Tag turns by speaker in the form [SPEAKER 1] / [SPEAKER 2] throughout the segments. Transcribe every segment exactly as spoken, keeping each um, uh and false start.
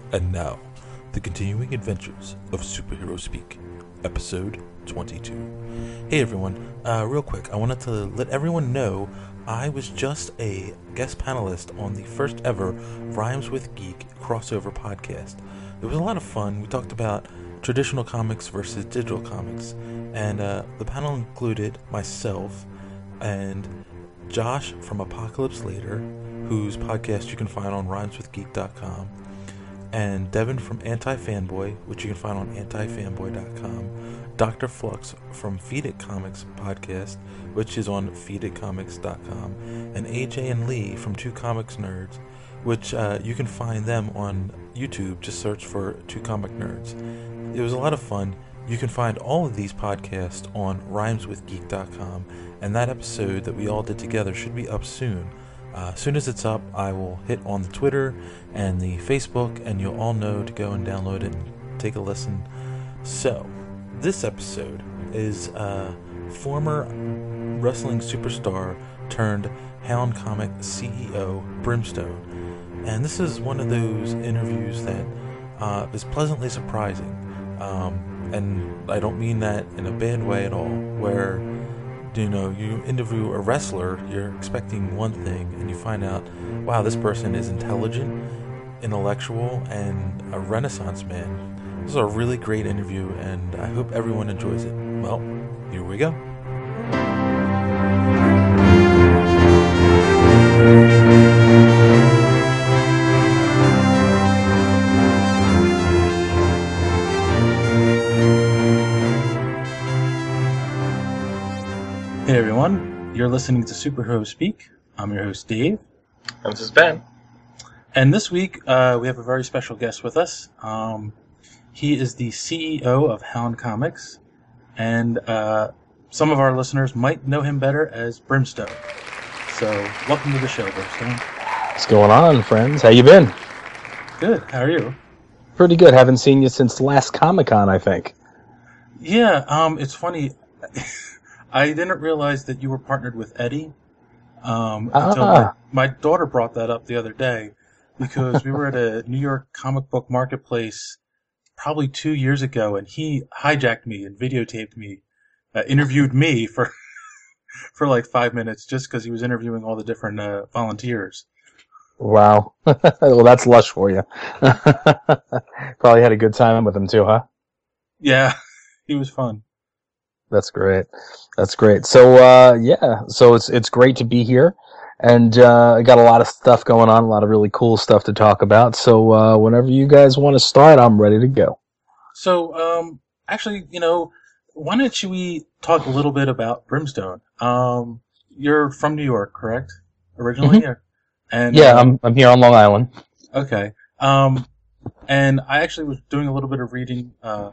[SPEAKER 1] And now, the continuing adventures of Superhero Speak, episode twenty-two. Hey everyone, uh, real quick, I wanted to let everyone know I was just a guest panelist on the first ever Rhymes with Geek crossover podcast. It was a lot of fun. We talked about traditional comics versus digital comics, and uh, the panel included myself and Josh from Apocalypse Later, whose podcast you can find on rhymes with geek dot com, and Devin from Anti-Fanboy, which you can find on anti fanboy dot com, Doctor Flux from Feed It Comics podcast, which is on feed it comics dot com, and A J and Lee from Two Comics Nerds, which uh, you can find them on YouTube. Just search for Two Comic Nerds. It was a lot of fun. You can find all of these podcasts on rhymes with geek dot com, and that episode that we all did together should be up soon. Uh, as soon as it's up, I will hit on the Twitter and the Facebook, and you'll all know to go and download it and take a listen. So, this episode is uh, former wrestling superstar turned Hound Comic C E O Brimstone. And this is one of those interviews that uh, is pleasantly surprising. Um, and I don't mean that in a bad way at all, where you know, you interview a wrestler, you're expecting one thing, and you find out, wow, this person is intelligent, intellectual, and a renaissance man. This is a really great interview, and I hope everyone enjoys it. Well, here we go. Hey everyone, you're listening to Superhero Speak. I'm your host Dave.
[SPEAKER 2] And this is Ben.
[SPEAKER 1] And this week uh, we have a very special guest with us. Um, he is the C E O of Hound Comics, and uh, some of our listeners might know him better as Brimstone. So, welcome to the show, Brimstone.
[SPEAKER 2] What's going on, friends? How you been?
[SPEAKER 1] Good. How are you?
[SPEAKER 2] Pretty good. Haven't seen you since last Comic-Con, I think.
[SPEAKER 1] Yeah, um, it's funny. I didn't realize that you were partnered with Eddie um, until
[SPEAKER 2] ah.
[SPEAKER 1] my, my daughter brought that up the other day, because we were at a New York comic book marketplace probably two years ago, and he hijacked me and videotaped me, uh, interviewed me for for like five minutes just because he was interviewing all the different uh, volunteers.
[SPEAKER 2] Wow. Well, that's lush for you. Probably had a good time with him too, huh?
[SPEAKER 1] Yeah, he was fun.
[SPEAKER 2] That's great. That's great. So, uh, yeah, so it's it's great to be here, and uh, I got a lot of stuff going on, a lot of really cool stuff to talk about. So, uh, whenever you guys want to start, I'm ready to go.
[SPEAKER 1] So, um, actually, you know, why don't you we talk a little bit about Brimstone? Um, you're from New York, correct? Originally,
[SPEAKER 2] Mm-hmm.
[SPEAKER 1] and
[SPEAKER 2] yeah,
[SPEAKER 1] uh,
[SPEAKER 2] I'm I'm here on Long Island.
[SPEAKER 1] Okay. Um, and I actually was doing a little bit of reading uh,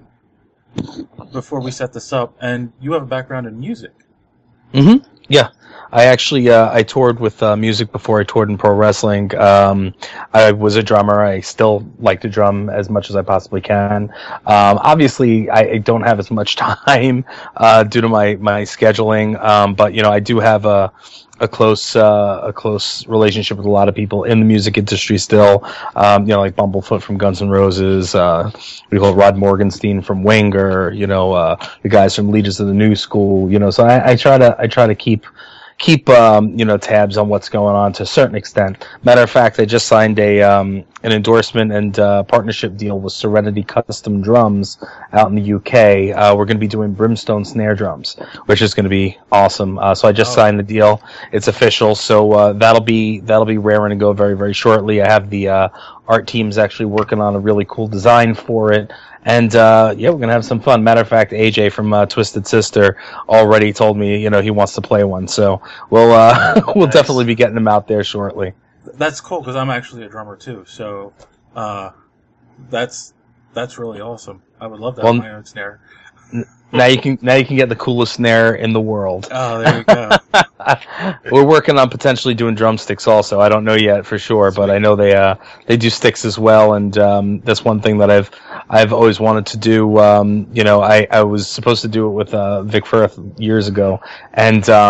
[SPEAKER 1] before we set this up, and you have a background in music.
[SPEAKER 2] Mm-hmm. Yeah, I actually uh, I toured with uh, music before I toured in pro wrestling. Um, I was a drummer. I still like to drum as much as I possibly can. Um, obviously, I, I don't have as much time uh, due to my my scheduling, um, but you know I do have a a close uh, a close relationship with a lot of people in the music industry still. Um, you know, like Bumblefoot from Guns N' Roses, uh, we call it Rod Morgenstein from Winger. You know, uh, the guys from Leaders of the New School. You know, so I, I try to I try to keep. keep um, you know tabs on what's going on to a certain extent. Matter of fact, I just signed a um, an endorsement and uh, partnership deal with Serenity Custom Drums out in the U K. Uh, we're going to be doing Brimstone snare drums, which is going to be awesome. Uh, so I just oh. signed the deal; it's official. So uh, that'll be that'll be raring to go very very shortly. I have the uh, art teams actually working on a really cool design for it. And, uh, yeah, we're going to have some fun. Matter of fact, A J from uh, Twisted Sister already told me, you know, he wants to play one. So we'll uh, we'll
[SPEAKER 1] Nice.
[SPEAKER 2] definitely be getting him out there shortly.
[SPEAKER 1] That's cool, because I'm actually a drummer, too. So uh, that's that's really awesome. I would love to have
[SPEAKER 2] Well,
[SPEAKER 1] my own snare.
[SPEAKER 2] Now you can now you can get the coolest snare in the world.
[SPEAKER 1] Oh, there you go.
[SPEAKER 2] We're working on potentially doing drumsticks also. I don't know yet for sure, but I know they uh they do sticks as well, and um, that's one thing that I've I've always wanted to do. Um, you know, I, I was supposed to do it with uh, Vic Firth years ago, and um,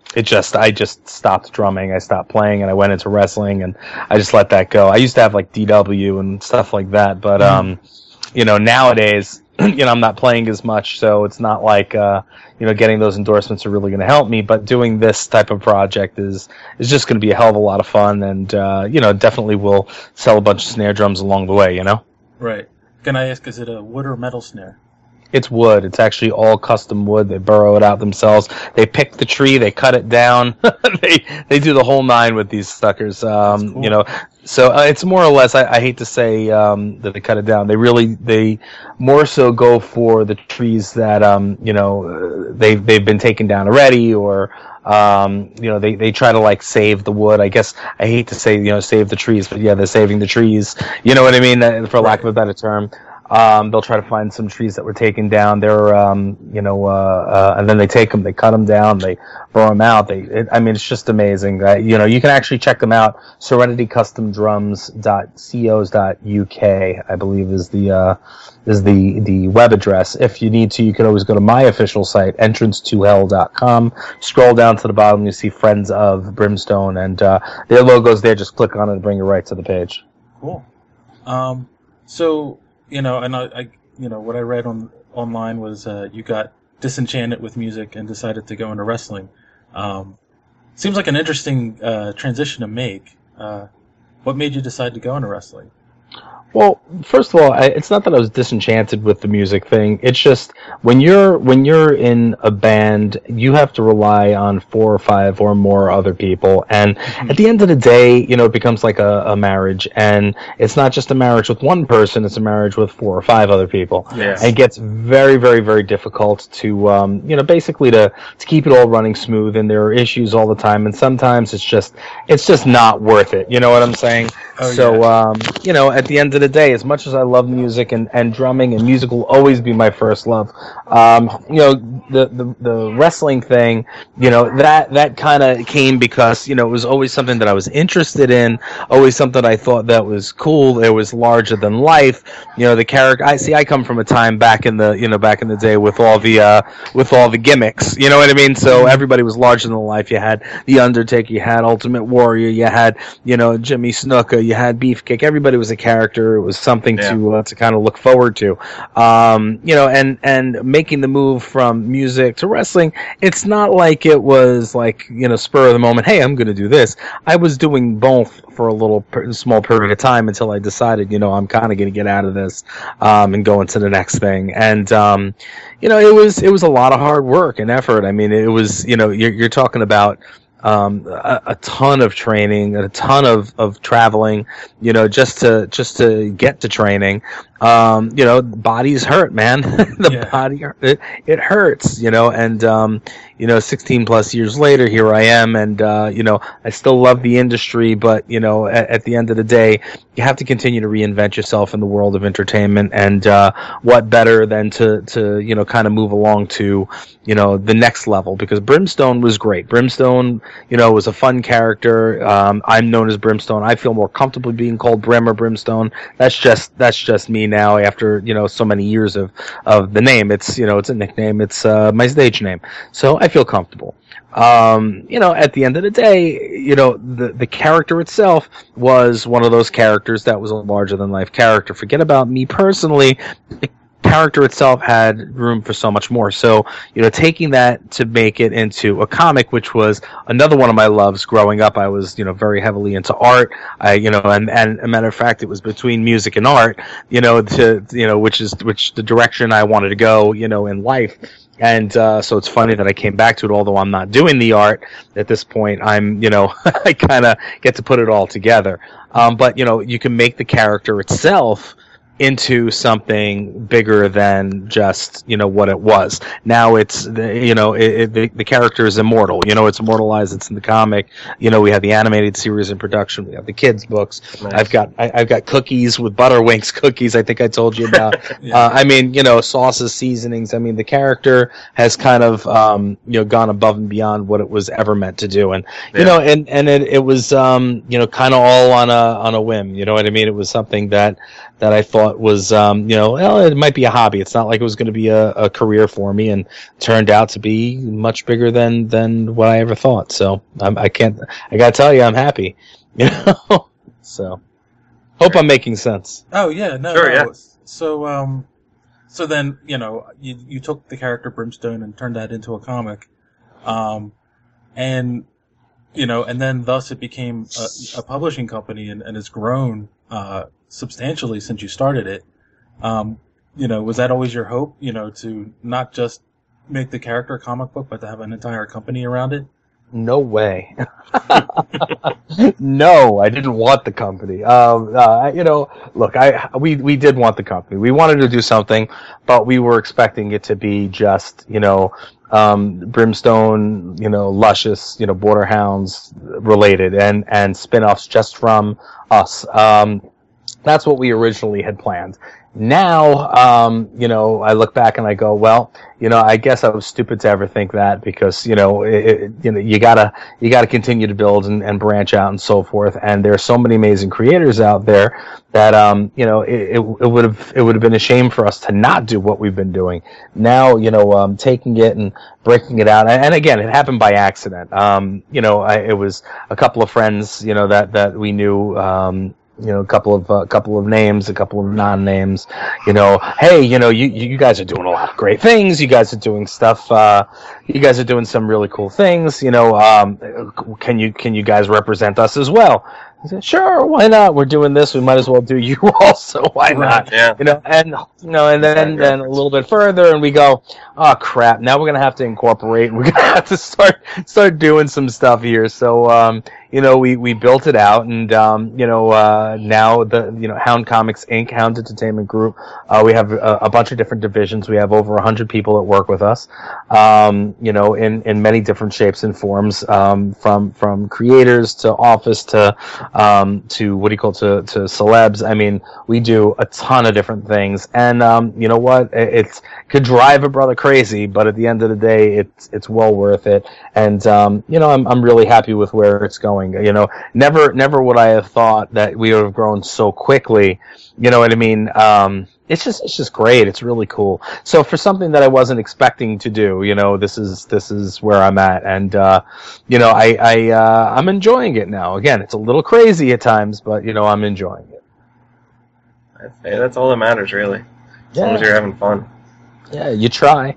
[SPEAKER 2] it just I just stopped drumming. I stopped playing, and I went into wrestling, and I just let that go. I used to have like D W and stuff like that, but mm. um, you know, nowadays, you know, I'm not playing as much, so it's not like uh, you know, getting those endorsements are really going to help me. But doing this type of project is is just going to be a hell of a lot of fun, and uh, you know, definitely will sell a bunch of snare drums along the way. You know.
[SPEAKER 1] Right. Can I ask, is it a wood or metal snare?
[SPEAKER 2] It's wood. It's actually all custom wood. They burrow it out themselves. They pick the tree. They cut it down. they they do the whole nine with these suckers. Um, cool. You know, so uh, it's more or less. I, I hate to say um, that they cut it down. They really they more so go for the trees that um, you know they've they've been taken down already, or um, you know they, they try to like save the wood. I guess I hate to say you know save the trees, but yeah, they're saving the trees. You know what I mean? For lack of a better term. Um, they'll try to find some trees that were taken down. They're, um, you know, uh, uh, and then they take them, they cut them down, they burrow them out. They, it, I mean, it's just amazing. Uh, you know, you can actually check them out. serenity custom drums dot co dot u k, I believe, is the uh, is the the web address. If you need to, you can always go to my official site, entrance to hell dot com. Scroll down to the bottom, you see Friends of Brimstone, and uh, their logo's there. Just click on it and bring you right to the page.
[SPEAKER 1] Cool. Um, so. You know, and I, I, you know, what I read on online was uh, you got disenchanted with music and decided to go into wrestling. Um, seems like an interesting uh, transition to make. Uh, what made you decide to go into wrestling?
[SPEAKER 2] Well, first of all, I, it's not that I was disenchanted with the music thing. It's just when you're when you're in a band, you have to rely on four or five or more other people, and mm-hmm. at the end of the day, you know, it becomes like a, a marriage, and it's not just a marriage with one person; it's a marriage with four or five other people.
[SPEAKER 1] Yes.
[SPEAKER 2] And it gets very, very, very difficult to, um, you know, basically to to keep it all running smooth, and there are issues all the time, and sometimes it's just it's just not worth it. You know what I'm saying?
[SPEAKER 1] Oh,
[SPEAKER 2] so,
[SPEAKER 1] yeah.
[SPEAKER 2] um, you know, at the end of the day, as much as I love music and, and drumming, and music will always be my first love, um, you know, the, the, the wrestling thing, you know, that, that kind of came because, you know, it was always something that I was interested in, always something I thought that was cool. It was larger than life. You know, the character, I see, I come from a time back in the, you know, back in the day with all the, uh, with all the gimmicks, you know what I mean? So everybody was larger than life. You had The Undertaker, you had Ultimate Warrior, you had, you know, Jimmy Snuka, you had Beefcake. Everybody was a character. It was something yeah. to uh, to kind of look forward to, um, you know. And and making the move from music to wrestling, it's not like it was like you know spur of the moment. Hey, I'm going to do this. I was doing both for a little per- small period of time until I decided, you know, I'm kind of going to get out of this um, and go into the next thing. And um, you know, it was it was a lot of hard work and effort. I mean, it was you know you're, you're talking about. Um, a, a ton of training, a ton of, of traveling, you know, just to just to get to training. Um, you know, bodies hurt, man. the yeah. body it, it hurts, you know, and um, you know, sixteen plus years later, here I am, and uh, you know, I still love the industry, but you know, at, at the end of the day, you have to continue to reinvent yourself in the world of entertainment, and uh, what better than to to you know kind of move along to you know the next level, because Brimstone was great. Brimstone, you know, was a fun character. Um, I'm known as Brimstone. I feel more comfortable being called Brim or Brimstone. That's just that's just me now after you know so many years of of the name. It's you know it's a nickname. It's uh, my stage name, so I feel comfortable. Um, you know, at the end of the day, you know, the the character itself was one of those characters that was a larger than life character. Forget about me personally. The character itself had room for so much more. So, you know, taking that to make it into a comic, which was another one of my loves growing up. I was, you know, very heavily into art. I, you know, and, and a matter of fact, it was between music and art, you know, to, you know, which is, which the direction I wanted to go, you know, in life. And uh, so it's funny that I came back to it, although I'm not doing the art at this point. I'm, you know, I kind of get to put it all together. Um, but, you know, you can make the character itself into something bigger than just, you know, what it was. Now it's, you know, it, it, the, the character is immortal. You know, it's immortalized. It's in the comic. You know, we have the animated series in production. We have the kids' books. Nice. I've got I, I've got cookies with Butterwinks cookies. I think I told you about. yeah. uh, I mean, you know, sauces, seasonings. I mean, the character has kind of, um, you know, gone above and beyond what it was ever meant to do. And you yeah. know, and and it, it was, um, you know, kind of all on a on a whim. You know what I mean? It was something that that I thought thought was, um, you know, well, it might be a hobby. It's not like it was going to be a, a career for me, and turned out to be much bigger than, than what I ever thought. So I'm, I can't, I got to tell you, I'm happy. You know, so hope I'm making sense.
[SPEAKER 1] Oh yeah, no,
[SPEAKER 3] Sure,
[SPEAKER 1] no.
[SPEAKER 3] yeah.
[SPEAKER 1] So um, so then you know you you took the character Brimstone and turned that into a comic, um, and you know, and then thus it became a, a publishing company and, and has grown uh, substantially since you started it. Um, you know, was that always your hope? You know, to not just make the character a comic book, but to have an entire company around it?
[SPEAKER 2] No way. No, I didn't want the company. Um, uh, you know, look, I we we did want the company. We wanted to do something, but we were expecting it to be just, you know, um, Brimstone, you know, Luscious, you know, Border Hounds related, and and spin-offs just from us. Um, that's what we originally had planned. Now, um, you know, I look back and I go, well, you know, I guess I was stupid to ever think that, because, you know, it, it, you know, you gotta, you gotta continue to build and, and branch out and so forth. And there are so many amazing creators out there that, um, you know, it, it, it would have, it would have been a shame for us to not do what we've been doing. Now, you know, um, taking it and breaking it out. And, and again, it happened by accident. Um, you know, I, it was a couple of friends, you know, that, that we knew, um, you know, a couple of, a uh, couple of names, a couple of non-names, you know, hey, you know, you, you guys are doing a lot of great things. You guys are doing stuff, uh, you guys are doing some really cool things, you know, um, can you, can you guys represent us as well? I said, sure, why not? We're doing this. We might as well do you also. Why not?
[SPEAKER 3] Yeah.
[SPEAKER 2] You know, and you know, and then then a little bit further, and we go, oh crap! Now we're gonna have to incorporate. We're gonna have to start start doing some stuff here. So, um, you know, we, we built it out, and um, you know, uh, now the you know Hound Comics Incorporated, Hound Entertainment Group. Uh, we have a, a bunch of different divisions. We have over a hundred people that work with us. Um, you know, in, in many different shapes and forms, um, from from creators to office to um, to what do you call to to celebs. I mean, we do a ton of different things, and um, you know what? It it's, could drive a brother crazy, but at the end of the day, it's it's well worth it. And um, you know, I'm I'm really happy with where it's going. You know, never never would I have thought that we would have grown so quickly. You know what I mean? Um, it's just it's just great. It's really cool. So for something that I wasn't expecting to do, you know, this is this is where I'm at, and uh, you know, I I uh, I'm enjoying it now. Again, it's a little crazy at times, but you know, I'm enjoying it.
[SPEAKER 3] Hey, that's all that matters, really. As
[SPEAKER 2] Yeah.
[SPEAKER 3] long as you're having fun.
[SPEAKER 2] Yeah, you try.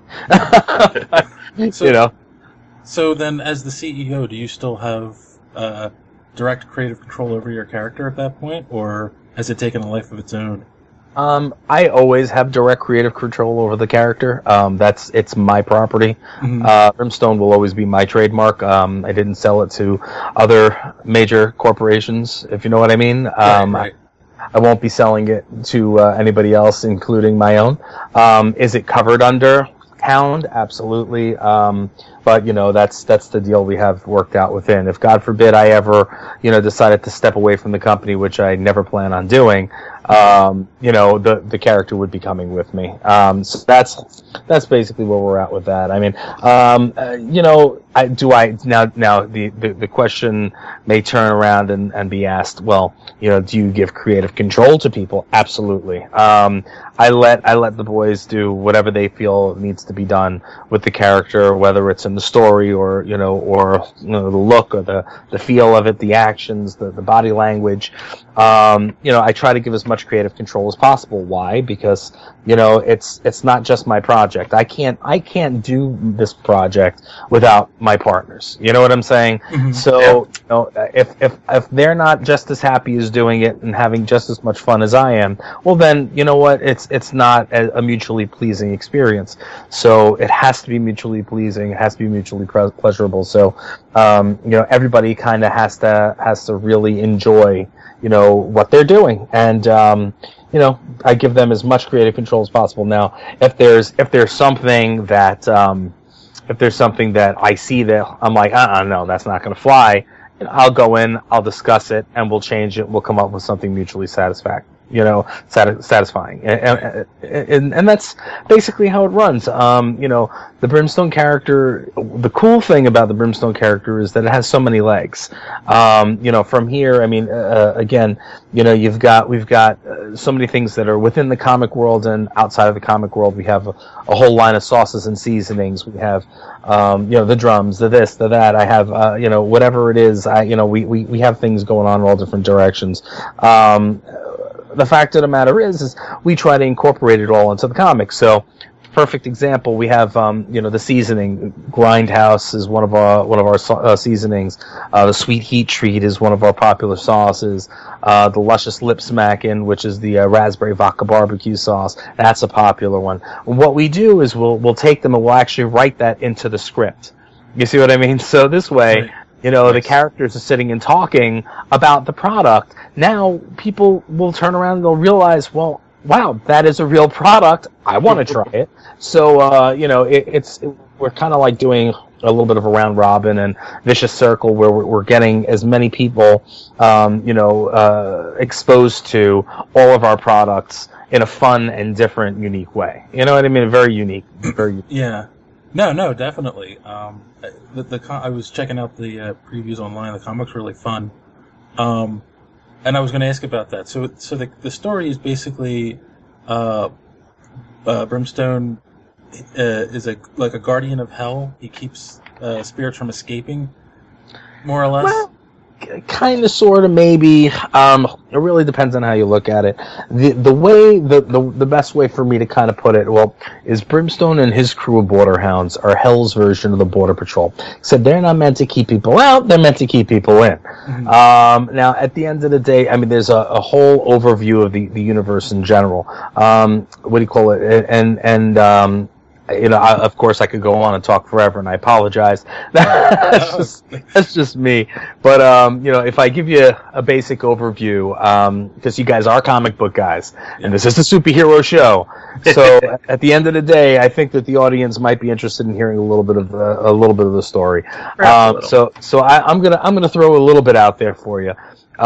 [SPEAKER 1] So,
[SPEAKER 2] you know.
[SPEAKER 1] So then, as the C E O, do you still have uh, direct creative control over your character at that point, or has it taken a life of its own?
[SPEAKER 2] Um, I always have direct creative control over the character. Um, that's it's my property.
[SPEAKER 1] Mhm.
[SPEAKER 2] Uh, Brimstone will always be my trademark. Um, I didn't sell it to other major corporations, if you know what I mean. Um,
[SPEAKER 1] right, right.
[SPEAKER 2] I won't be selling it to uh, anybody else, including my own. Um, is it covered under Hound? Absolutely. Um, but you know, that's that's the deal we have worked out within. If God forbid I ever, you know, decided to step away from the company, which I never plan on doing, um, you know, the the character would be coming with me. Um, so that's that's basically where we're at with that. I mean, um, uh, you know, I, do I now now the, the the question may turn around and, and be asked, well, you know, do you give creative control to people? Absolutely. Um, I let I let the boys do whatever they feel needs to be done with the character, whether it's in the story or you know or you know, the look or the, the feel of it, the actions, the, the body language. Um, you know, I try to give as much creative control as possible. Why? Because you know it's it's not just my project. I can't I can't do this project without my partners. You know what I'm saying?
[SPEAKER 1] Mhm.
[SPEAKER 2] So
[SPEAKER 3] Yeah.
[SPEAKER 2] you know, if if if they're not just as happy as doing it and having just as much fun as I am, well then you know what? It's it's not a, a mutually pleasing experience. So it has to be mutually pleasing. It has to be mutually pre- pleasurable. So um, you know everybody kind of has to has to really enjoy you know what they're doing, and um, you know I give them as much creative control as possible. Now, if there's if there's something that um, if there's something that I see that I'm like, uh-uh, no, that's not going to fly, I'll go in, I'll discuss it, and we'll change it. We'll come up with something mutually satisfactory. you know, sat- satisfying, and, and and that's basically how it runs. Um, you know, the Brimstone character. The cool thing about the Brimstone character is that it has so many legs. Um, you know, from here, I mean, uh, again, you know, you've got we've got uh, so many things that are within the comic world and outside of the comic world. We have a, a whole line of sauces and seasonings. We have, um, you know, the drums, the this, the that. I have, uh, you know, whatever it is. I, you know, we, we, we have things going on in all different directions. Um, the fact of the matter is, is we try to incorporate it all into the comics. So, perfect example, we have, um, you know, the seasoning. Grindhouse is one of our one of our uh, seasonings. Uh, the Sweet Heat Treat is one of our popular sauces. Uh, the Luscious Lip Smackin', which is the uh, raspberry vodka barbecue sauce, that's a popular one. What we do is we'll we'll take them and we'll actually write that into the script. You see what I mean? So this way,
[SPEAKER 1] Right.
[SPEAKER 2] you know, nice. The characters are sitting and talking about the product. Now people will turn around and they'll realize, well, wow, that is a real product. I want to try it. So, uh, you know, it, it's it, we're kind of like doing a little bit of a round robin and vicious circle where we're, we're getting as many people, um, you know, uh, exposed to all of our products in a fun and different, unique way. You know what I mean? Very unique. Very unique.
[SPEAKER 1] Yeah. No, no, definitely. Um, the, the I was checking out the uh, previews online. The comic's really fun. Um, and I was going to ask about that. So, so the the story is basically, uh, uh, Brimstone uh, is a like a guardian of hell. He keeps uh, spirits from escaping, more or less.
[SPEAKER 2] Well, kind of, sort of, maybe. Um, it really depends on how you look at it. The the way the, the the best way for me to kind of put it, well, is Brimstone and his crew of border hounds are Hell's version of the Border Patrol. Except they're not meant to keep people out; they're meant to keep people in. Mm-hmm. Um, now, at the end of the day, I mean, there's a, a whole overview of the, the universe in general. Um, what do you call it? And and um, you know, I, of course, I could go on and talk forever, and I apologize. that's just that's just me. But um, you know, if I give you a, a basic overview, um, because you guys are comic book guys, yeah. and this is a superhero show, so at the end of the day, I think that the audience might be interested in hearing a little bit of uh, a little bit of the story. Um, so, so I, I'm gonna I'm gonna throw a little bit out there for you.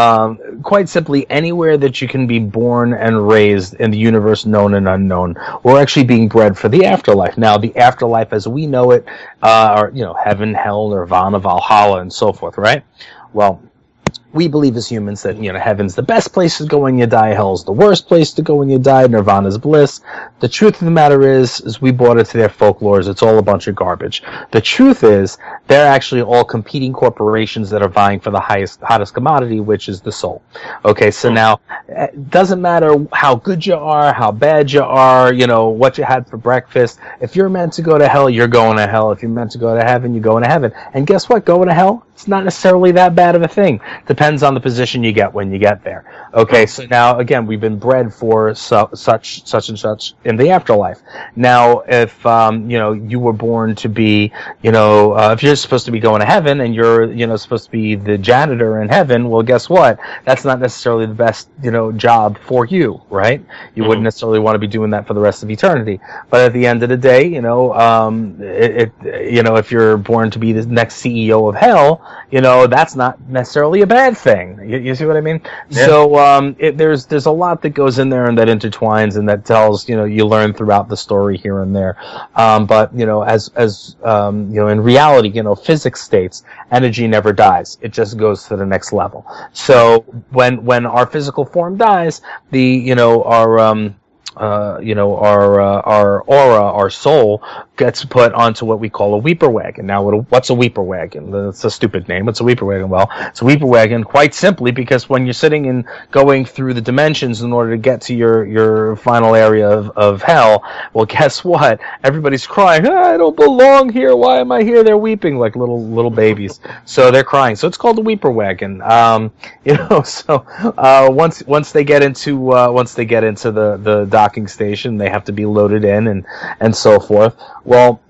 [SPEAKER 2] Um, quite simply, anywhere that you can be born and raised in the universe known and unknown, we're actually being bred for the afterlife. Now, the afterlife as we know it, uh, are, you know, heaven, hell, nirvana, Valhalla, and so forth, right? Well, we believe as humans that, you know, heaven's the best place to go when you die, hell's the worst place to go when you die, nirvana's bliss. The truth of the matter is, is we bought into their folklores, it's all a bunch of garbage. The truth is, they're actually all competing corporations that are vying for the highest, hottest commodity, which is the soul. Okay, so now, it doesn't matter how good you are, how bad you are, you know, what you had for breakfast. If you're meant to go to hell, you're going to hell. If you're meant to go to heaven, you're going to heaven. And guess what? Going to hell, it's not necessarily that bad of a thing. Depends on the position you get when you get there. Okay, so now, again, we've been bred for su- such, such and such in the afterlife. Now, if, um, you know, you were born to be, you know, uh, if you're supposed to be going to heaven and you're, you know, supposed to be the janitor in heaven, well, guess what? That's not necessarily the best, you know, job for you, right? You mm-hmm. wouldn't necessarily want to be doing that for the rest of eternity. But at the end of the day, you know, um, it, it you know, if you're born to be the next C E O of hell, you know, that's not necessarily a bad thing. You, you see what I mean? Yeah. So um, it, there's there's a lot that goes in there and that intertwines and that tells, you know, you learn throughout the story here and there. Um, but, you know, as, as um, you know, in reality, you know, physics states energy never dies. It just goes to the next level. So when when our physical form dies, the, you know, our... Um, Uh, you know, our uh, our aura, our soul, gets put onto what we call a weeper wagon. Now, what, what's a weeper wagon? It's a stupid name. It's a weeper wagon. Well, it's a weeper wagon quite simply because when you're sitting and going through the dimensions in order to get to your, your final area of, of hell, well, guess what? Everybody's crying, ah, I don't belong here. Why am I here? They're weeping like little little babies. So they're crying. So it's called the weeper wagon. Um, you know, so uh, once once they get into uh, once they get into the the docking station, they have to be loaded in and and so forth. Well,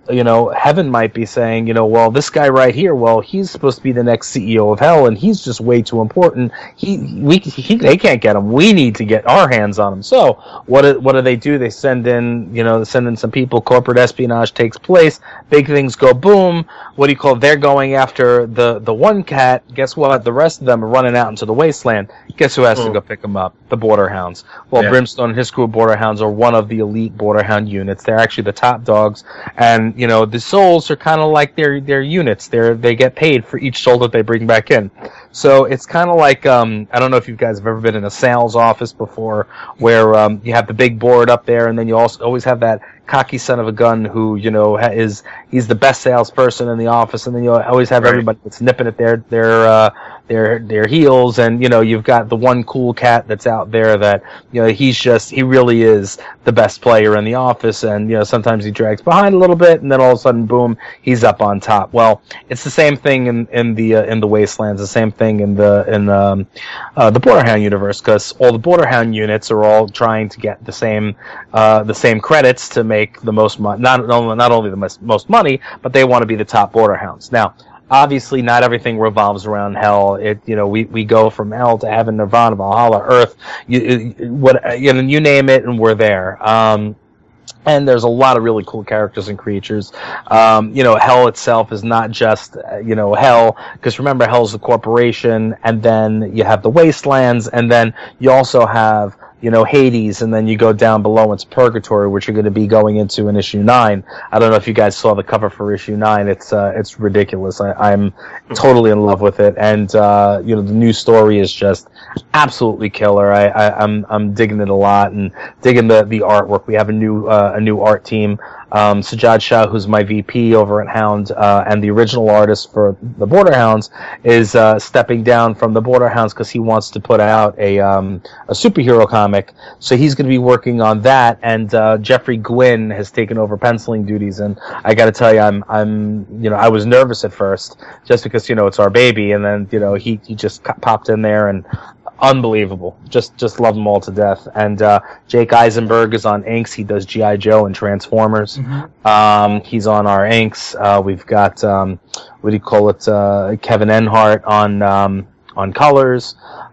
[SPEAKER 2] you know, heaven might be saying, you know, well, this guy right here, well, he's supposed to be the next C E O of hell, and he's just way too important. He, we, he, they can't get him. We need to get our hands on him. So, what do, what do they do? They send in, you know, send in some people. Corporate espionage takes place. Big things go boom. What do you call it? They're going after the the one cat. Guess what? The rest of them are running out into the wasteland. Guess who has mm. to go pick them up? The Border Hounds. Well, yeah. Brimstone and his crew of Border Hounds are one of the elite Border Hound units. They're actually the top dogs, and you know, the souls are kind of like their their units. They're they get paid for each soul that they bring back in. So it's kind of like um, I don't know if you guys have ever been in a sales office before, where um, you have the big board up there, and then you also always have that cocky son of a gun who, you know, is he's the best salesperson in the office, and then you always have right. everybody that's nipping at their their uh, their their heels, and you know, you've got the one cool cat that's out there that, you know, he's just he really is the best player in the office, and you know, sometimes he drags behind a little bit, and then all of a sudden, boom, he's up on top. Well, it's the same thing in in the uh, in the Wastelands, the same thing in the in um, uh, the Border Hound universe, because all the Border Hound units are all trying to get the same uh, the same credits to make Make the most money, not only not only the most, most money, but they want to be the top Border Hounds. Now, obviously, not everything revolves around hell. It, you know, we, we go from hell to heaven, nirvana, Valhalla, earth, you, what you know, you name it, and we're there. Um, and there's a lot of really cool characters and creatures. Um, you know, hell itself is not just, uh, you know, hell, because remember, hell's a corporation, and then you have the wastelands, and then you also have, you know, Hades, and then you go down below into Purgatory, which you're going to be going into in issue nine. I don't know if you guys saw the cover for issue nine. It's uh, it's ridiculous. I, I'm totally in love with it, and uh, you know, the new story is just absolutely killer. I, I I'm I'm digging it a lot, and digging the, the artwork. We have a new uh, a new art team. Um, Sajad Shah, who's my V P over at Hound, uh, and the original artist for the Border Hounds, is uh, stepping down from the Border Hounds because he wants to put out a um, a superhero comic. So he's going to be working on that, and uh, Jeffrey Gwynn has taken over penciling duties. And I got to tell you, I'm I'm you know, I was nervous at first just because, you know, it's our baby, and then, you know, he he just popped in there and. Unbelievable. Just just love them all to death. And uh, Jake Eisenberg is on inks. He does G I. Joe and Transformers. Mm-hmm. Um, he's on our inks. Uh, we've got, um, what do you call it, uh, Kevin Enhart on um, on colors.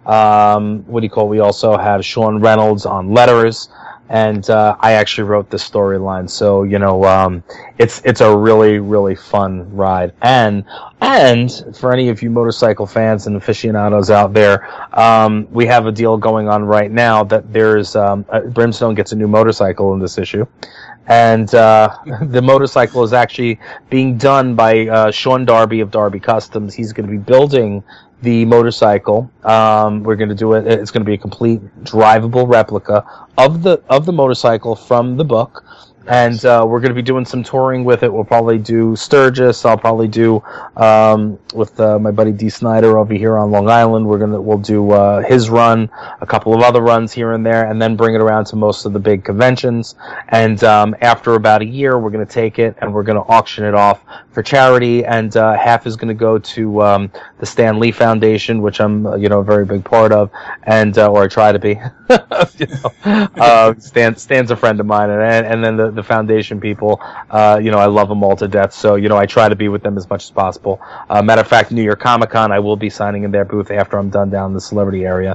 [SPEAKER 2] Um, what do you call it? We also have Sean Reynolds on letters. And uh, I actually wrote the storyline, so you know, um, it's it's a really really fun ride. And and for any of you motorcycle fans and aficionados out there, um, we have a deal going on right now that there's um, uh, Brimstone gets a new motorcycle in this issue, and uh, the motorcycle is actually being done by uh, Sean Darby of Darby Customs. He's going to be building the motorcycle. Um, we're going to do it. It's going to be a complete drivable replica of the of the motorcycle from the book, and uh, we're going to be doing some touring with it. We'll probably do Sturgis. I'll probably do um, with uh, my buddy D. Snyder over here on Long Island. We're gonna we'll do uh, his run, a couple of other runs here and there, and then bring it around to most of the big conventions. And um, after about a year, we're going to take it and we're going to auction it off for charity. And uh, half is going to go to um, the Stan Lee Foundation, which I'm uh, you know a very big part of, and uh, or I try to be. you know, uh, Stan Stan's a friend of mine, and and then the, the foundation people, uh, you know, I love them all to death. So you know, I try to be with them as much as possible. Uh, matter of fact, New York Comic Con, I will be signing in their booth after I'm done down in the celebrity area,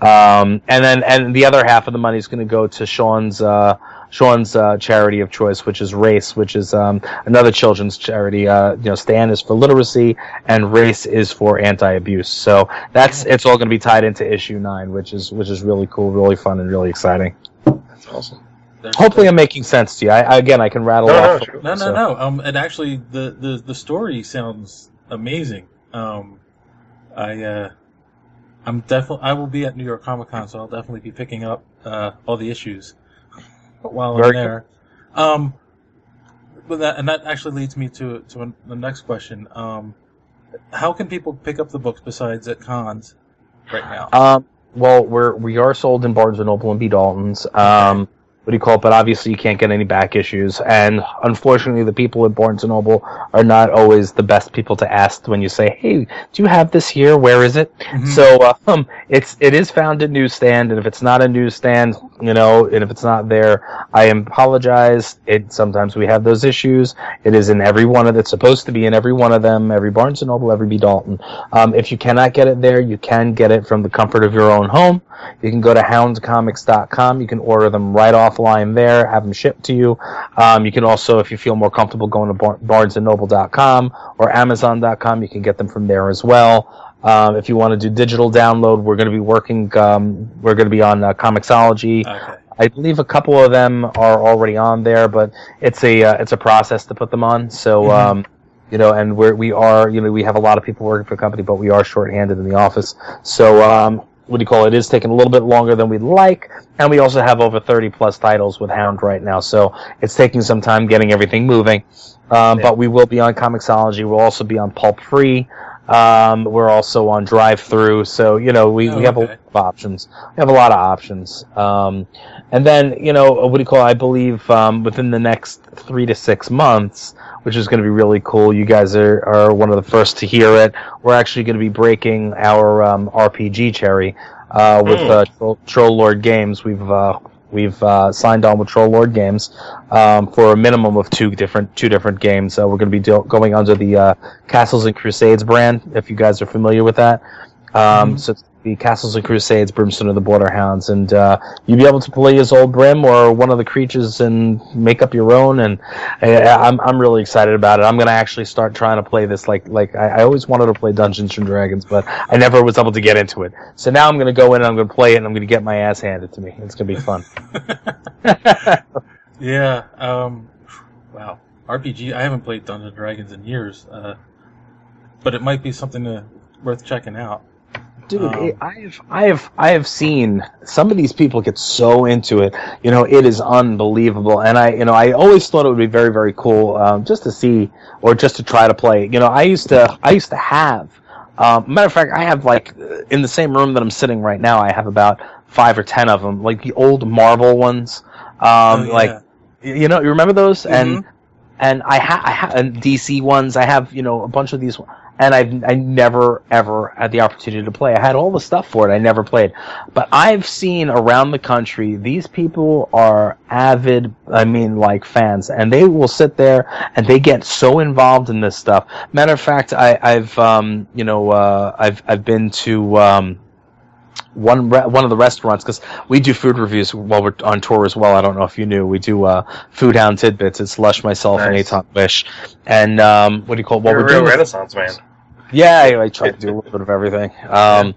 [SPEAKER 2] um, and then and the other half of the money is going to go to Sean's. Uh, Sean's uh, charity of choice, which is RACE, which is um, another children's charity. Uh, you know, Stan is for literacy, and RACE is for anti-abuse. So that's it's all going to be tied into issue nine, which is which is really cool, really fun, and really exciting.
[SPEAKER 3] That's awesome.
[SPEAKER 2] Hopefully, I'm making sense to you. I, again, I can rattle
[SPEAKER 3] no,
[SPEAKER 2] off.
[SPEAKER 3] No,
[SPEAKER 1] no,
[SPEAKER 2] so.
[SPEAKER 1] no, no. Um, and actually, the, the, the story sounds amazing. Um, I uh, I'm definitely I will be at New York Comic Con, so I'll definitely be picking up uh, all the issues. While I'm
[SPEAKER 2] Very
[SPEAKER 1] there, um, but that and that actually leads me to to the next question. Um, how can people pick up the books besides at cons right now?
[SPEAKER 2] Um, well, we're we are sold in Barnes and Noble and B. Dalton's. Um, what do you call it? But obviously, you can't get any back issues. And unfortunately, the people at Barnes and Noble are not always the best people to ask when you say, "Hey, do you have this here? Where is it?" Mm-hmm. So um, it's it is found at newsstand, and if it's not a newsstand, you know, and if it's not there, I apologize. It sometimes we have those issues. It is in every one of it's supposed to be in every one of them, every Barnes and Noble, every B. Dalton. Um, if you cannot get it there, you can get it from the comfort of your own home. You can go to hound comics dot com. You can order them right offline there, have them shipped to you. Um, you can also, if you feel more comfortable going to bar- barnes and noble dot com or amazon dot com, you can get them from there as well. Um, if you want to do digital download, we're going to be working, um, we're going to be on uh, Comixology. Okay. I believe a couple of them are already on there, but it's a uh, it's a process to put them on. So, mm-hmm. um, you know, and we're, we are, you know, we have a lot of people working for the company, but we are shorthanded in the office. So, um, what do you call it? It is taking a little bit longer than we'd like, and we also have over thirty plus titles with Hound right now, so it's taking some time getting everything moving. Um, yeah. But we will be on Comixology. We'll also be on Pulp Free. Um, we're also on Drive Thru, so you know we, oh, we have okay. a lot of options. We have a lot of options. Um, and then you know what do you call it? I believe um, within the next three to six months, which is going to be really cool. You guys are, are one of the first to hear it. We're actually going to be breaking our um, R P G cherry uh, with mm. uh, Troll, Troll Lord Games. We've uh, we've uh, signed on with Troll Lord Games um, for a minimum of two different two different games. Uh, we're going to be do- going under the uh, Castles and Crusades brand, if you guys are familiar with that. Um, mm. So it's the Castles and Crusades, Brimstone of the Borderhounds, and uh, you'll be able to play as Old Brim or one of the creatures and make up your own. And uh, I'm I'm really excited about it. I'm going to actually start trying to play this. Like like I, I always wanted to play Dungeons and Dragons, but I never was able to get into it. So now I'm going to go in and I'm going to play it, and I'm going to get my ass handed to me. It's going to be fun.
[SPEAKER 1] yeah. Um, wow. R P G. I haven't played Dungeons and Dragons in years, uh, but it might be something to, worth checking out.
[SPEAKER 2] Dude, um, it, I have, I have, I have seen some of these people get so into it. You know, it is unbelievable, and I, you know, I always thought it would be very, very cool um, just to see or just to try to play. You know, I used to, I used to have. Um, matter of fact, I have like in the same room that I'm sitting right now. I have about five or ten of them, like the old Marvel ones. Um, oh, yeah. Like, you know, you remember those? Mm-hmm. And and I have, I have and D C ones. I have, you know, a bunch of these. And I've I never, ever had the opportunity to play. I had all the stuff for it. I never played. But I've seen around the country, these people are avid, I mean, like, fans. And they will sit there and they get so involved in this stuff. Matter of fact, I, I've, um, you know, uh, I've, I've been to, um, one re- one of the restaurants, because we do food reviews while we're on tour as well. I don't know if you knew. We do uh, Food Hound Tidbits. It's Lush, myself, nice. and Aton Wish. And um, what do you call it? What
[SPEAKER 3] You're
[SPEAKER 2] we're
[SPEAKER 3] a real
[SPEAKER 2] doing
[SPEAKER 3] Renaissance man.
[SPEAKER 2] Yeah, I, I try to do a little bit of everything. Um,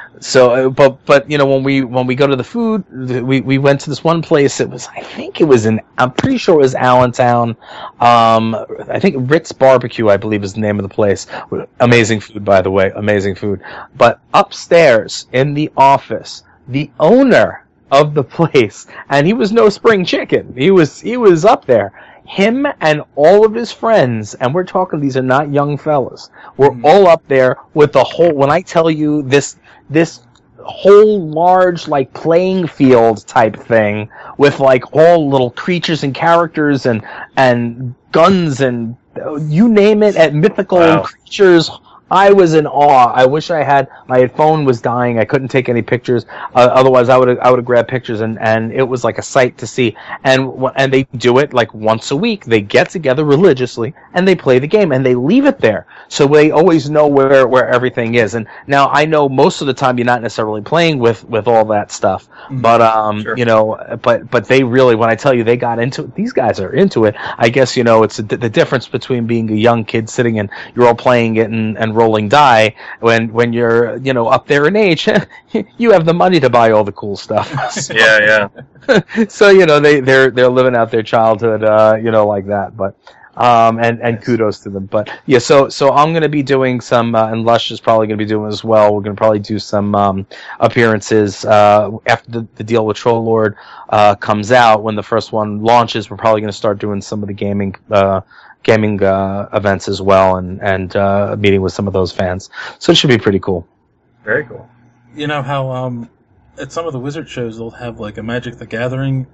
[SPEAKER 2] so, but but you know, when we when we go to the food, we we went to this one place. It was, I think it was in, I'm pretty sure it was Allentown. Um, I think Ritz Barbecue, I believe, is the name of the place. Amazing food, by the way, amazing food. But upstairs in the office, the owner of the place, and he was no spring chicken. He was he was up there. Him and all of his friends, and we're talking, these are not young fellas, we're mm-hmm. all up there with the whole, when I tell you this, this whole large, like, playing field type thing with, like, all little creatures and characters and, and guns and you name it, and mythical wow. creatures. I was in awe. I wish I had, my phone was dying. I couldn't take any pictures. Uh, otherwise, I would have, I would have grabbed pictures, and, and it was like a sight to see. And and they do it like once a week. They get together religiously and they play the game and they leave it there, so they always know where, where everything is. And now I know most of the time you're not necessarily playing with, with all that stuff, mm-hmm. but um, sure. you know, but but they really, when I tell you they got into it, these guys are into it. I guess you know it's a, the difference between being a young kid sitting and you're all playing it and and rolling die when when you're you know up there in age. You have the money to buy all the cool stuff. So,
[SPEAKER 3] yeah, yeah.
[SPEAKER 2] So you know they they're they're living out their childhood, uh, you know, like that. But um, and and kudos to them. But yeah, so so I'm going to be doing some, uh, and Lush is probably going to be doing as well. We're going to probably do some um, appearances uh, after the, the deal with Troll Lord uh, comes out. When the first one launches, we're probably going to start doing some of the gaming. Uh, gaming uh, events as well, and and uh, meeting with some of those fans. So it should be pretty cool.
[SPEAKER 3] Very cool.
[SPEAKER 1] You know how um, at some of the Wizard shows they'll have like a Magic the Gathering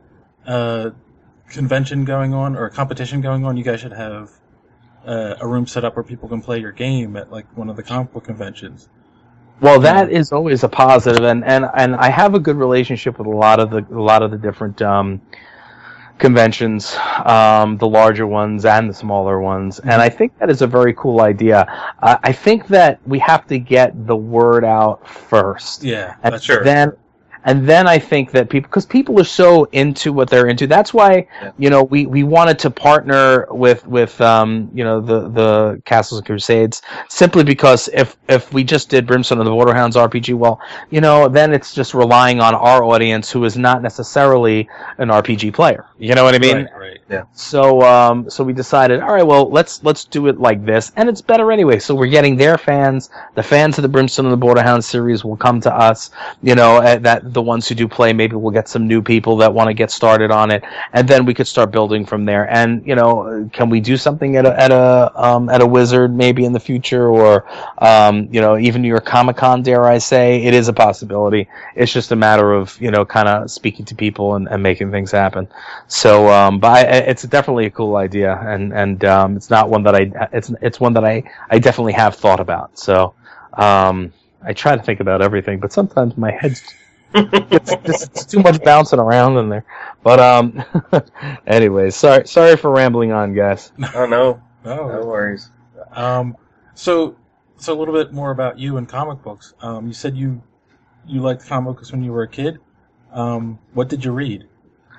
[SPEAKER 1] uh, convention going on or a competition going on, you guys should have uh, a room set up where people can play your game at like one of the comic book conventions.
[SPEAKER 2] Well, that is always a positive, and, and, and I have a good relationship with a lot of the a lot of the different um, conventions, um, the larger ones and the smaller ones, and I think that is a very cool idea. Uh, I think that we have to get the word out first,
[SPEAKER 1] Yeah,
[SPEAKER 2] and
[SPEAKER 1] that's
[SPEAKER 3] sure.
[SPEAKER 2] then. And then I think that people, because people are so into what they're into, that's why,
[SPEAKER 3] Yeah.
[SPEAKER 2] you know, we, we wanted to partner with, with um, you know, the, the Castles and Crusades, simply because if, if we just did Brimstone and the Borderhounds R P G, well, you know, then it's just relying on our audience who is not necessarily an R P G player. You know what I mean?
[SPEAKER 1] right, right.
[SPEAKER 2] So, um, so we decided, all right, well, let's let's do it like this, and it's better anyway. So we're getting their fans, the fans of the Brimstone and the Borderhounds series will come to us. You know, uh, that the ones who do play, maybe we'll get some new people that want to get started on it, and then we could start building from there. And you know, can we do something at a at a um, at a Wizard maybe in the future, or um, you know, even New York Comic Con? Dare I say, it is a possibility. It's just a matter of you know, kind of speaking to people and, and making things happen. So, um, but I, it's definitely a cool idea, and and um, it's not one that I it's it's one that I, I definitely have thought about. So, um, I try to think about everything, but sometimes my head's it's, it's, it's too much bouncing around in there. But um, anyways, sorry sorry for rambling on, guys.
[SPEAKER 3] Oh no,
[SPEAKER 1] Oh,
[SPEAKER 3] no worries.
[SPEAKER 1] Um, so, so a little bit more about you and comic books. Um, you said you you liked comic books when you were a kid. Um, what did you read?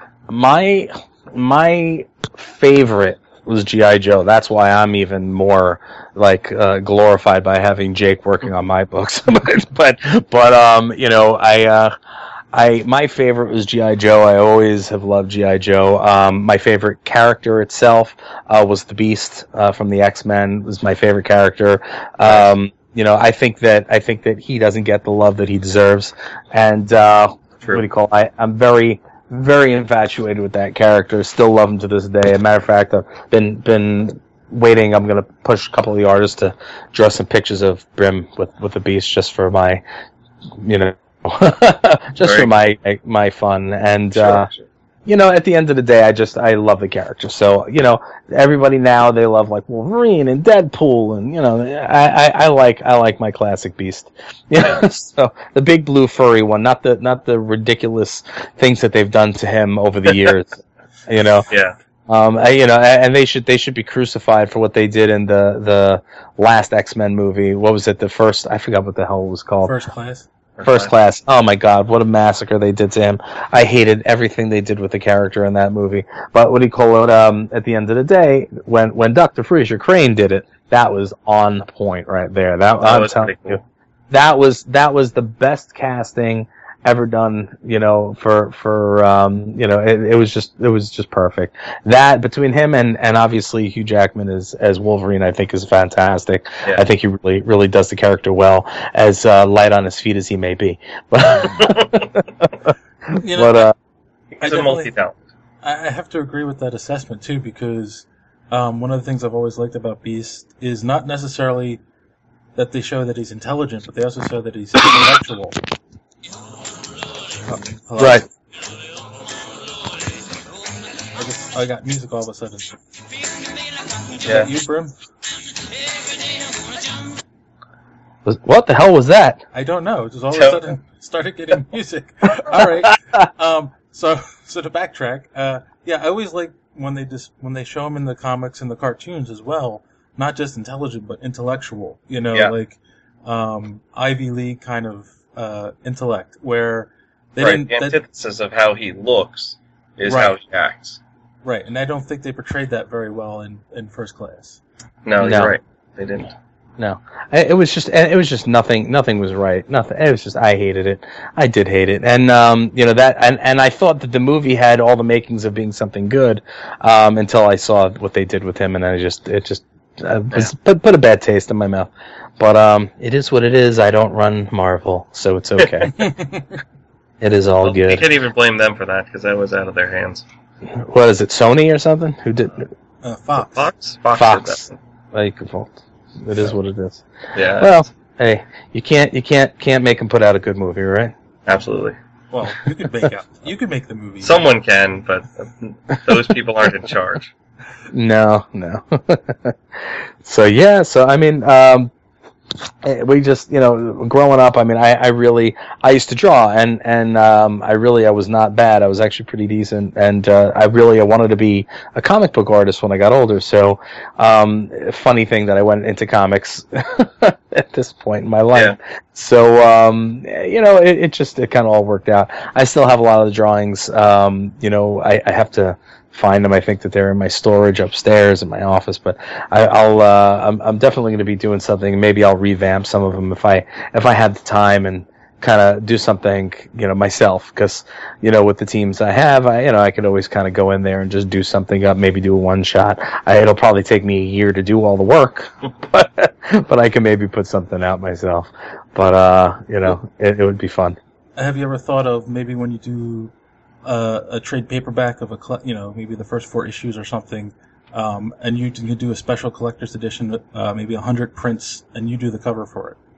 [SPEAKER 2] My my favorite was G I. Joe. That's why I'm even more like uh, glorified by having Jake working on my books. but but um, you know, I uh, I my favorite was G I. Joe. I always have loved G I. Joe. Um, my favorite character itself uh, was the Beast uh, from the X-Men. Was my favorite character. Um, you know, I think that I think that he doesn't get the love that he deserves. And uh,
[SPEAKER 3] True.
[SPEAKER 2] what do you call it? I, I'm very very infatuated with that character. Still love him to this day. As a matter of fact, I've been been waiting. I'm going to push a couple of the artists to draw some pictures of Brim with, with the Beast just for my, you know, just
[SPEAKER 3] Right.
[SPEAKER 2] for my my fun. And
[SPEAKER 3] Sure,
[SPEAKER 2] uh,
[SPEAKER 3] sure.
[SPEAKER 2] you know, at the end of the day, I just I love the character. So you know, everybody now they love like Wolverine and Deadpool, and you know, I, I, I like I like my classic Beast. You know, so the big blue furry one, not the not the ridiculous things that they've done to him over the years. You know,
[SPEAKER 3] Yeah.
[SPEAKER 2] um, I, you know, and they should they should be crucified for what they did in the the last X-Men movie. What was it? The first I forgot what the hell it was called.
[SPEAKER 1] First Class.
[SPEAKER 2] First Class. Oh my God, what a massacre they did to him. I hated everything they did with the character in that movie. But what do you call it? Um, at the end of the day, when when Doctor Freezer Crane did it, that was on point right there. That,
[SPEAKER 3] That
[SPEAKER 2] I'm
[SPEAKER 3] was
[SPEAKER 2] telling
[SPEAKER 3] pretty cool.
[SPEAKER 2] you, that was that was the best casting ever done. You know, for for um, you know, it, it was just it was just perfect. That between him and, and obviously Hugh Jackman as as Wolverine, I think is fantastic.
[SPEAKER 3] Yeah.
[SPEAKER 2] I think he really really does the character well, as uh, light on his feet as he may be. But
[SPEAKER 1] You know,
[SPEAKER 2] but uh,
[SPEAKER 1] I
[SPEAKER 3] He's a
[SPEAKER 1] definitely-
[SPEAKER 3] multi-talent.
[SPEAKER 1] I I have to agree with that assessment too, because um, one of the things I've always liked about Beast is not necessarily that they show that he's intelligent, but they also show that he's intellectual. Oh, hello?
[SPEAKER 2] right.
[SPEAKER 1] I, just, I got music all of a sudden. Is
[SPEAKER 3] Yeah.
[SPEAKER 1] that you, Brim?
[SPEAKER 2] Was- What the hell was that?
[SPEAKER 1] I don't know. Just all of a
[SPEAKER 3] Don't
[SPEAKER 1] sudden started getting music. All right. Um. So so to backtrack, uh, yeah, I always like when they just when they show him in the comics and the cartoons as well, not just intelligent but intellectual. You know,
[SPEAKER 3] Yeah.
[SPEAKER 1] like um, Ivy League kind of uh, intellect, where they
[SPEAKER 3] Right.
[SPEAKER 1] didn't.
[SPEAKER 3] The
[SPEAKER 1] that-
[SPEAKER 3] antithesis of how he looks is
[SPEAKER 1] Right.
[SPEAKER 3] how he acts.
[SPEAKER 1] right, and I don't think they portrayed that very well in, in First Class.
[SPEAKER 3] No,
[SPEAKER 2] No.
[SPEAKER 3] you're right. They didn't.
[SPEAKER 2] No, I- it was just it was just nothing. Nothing was right. Nothing. It was just I hated it. I did hate it, and um, you know that, and, and I thought that the movie had all the makings of being something good, um, until I saw what they did with him, and I just it just uh, was, put put a bad taste in my mouth. But um, it is what it is. I don't run Marvel, so it's okay. It is all
[SPEAKER 3] Well, we
[SPEAKER 2] good.
[SPEAKER 3] can't even blame them for that because that was out of their hands.
[SPEAKER 2] What is it? Sony or something? Who did
[SPEAKER 1] Uh, Fox.
[SPEAKER 3] Fox? Fox,
[SPEAKER 2] Fox?
[SPEAKER 3] did
[SPEAKER 2] Like, it is what it is.
[SPEAKER 3] that. Yeah,
[SPEAKER 2] Well, hey, you can't you can't can't make them put out a good movie, right?
[SPEAKER 3] absolutely.
[SPEAKER 1] Well, you could make out. You could make the movie.
[SPEAKER 3] Someone can, but those people aren't in charge.
[SPEAKER 2] No, no. So yeah, so I mean, um, we just, you know, growing up, I mean, I, I really, I used to draw, and and um, I really, I was not bad. I was actually pretty decent, and uh, I really, I wanted to be a comic book artist when I got older. So, um, funny thing that I went into comics at this point in my life. Yeah. So, um, you know, it, it just, it kind of all worked out. I still have a lot of the drawings. Um, you know, I, I have to find them. I think that they're in my storage upstairs in my office, but I, I'll uh, I'm, I'm definitely going to be doing something. Maybe I'll revamp some of them if I if I had the time and kind of do something, you know, myself. Because, you know, with the teams I have, I you know I could always kind of go in there and just do something up. Maybe do a one shot. I, it'll probably take me a year to do all the work, but but I can maybe put something out myself. But uh, you know, it, it would be fun.
[SPEAKER 1] Have you ever thought of maybe when you do Uh, a trade paperback of a, you know, maybe the first four issues or something, um, and you can do a special collector's edition, uh, maybe a hundred prints, and you do the cover for it?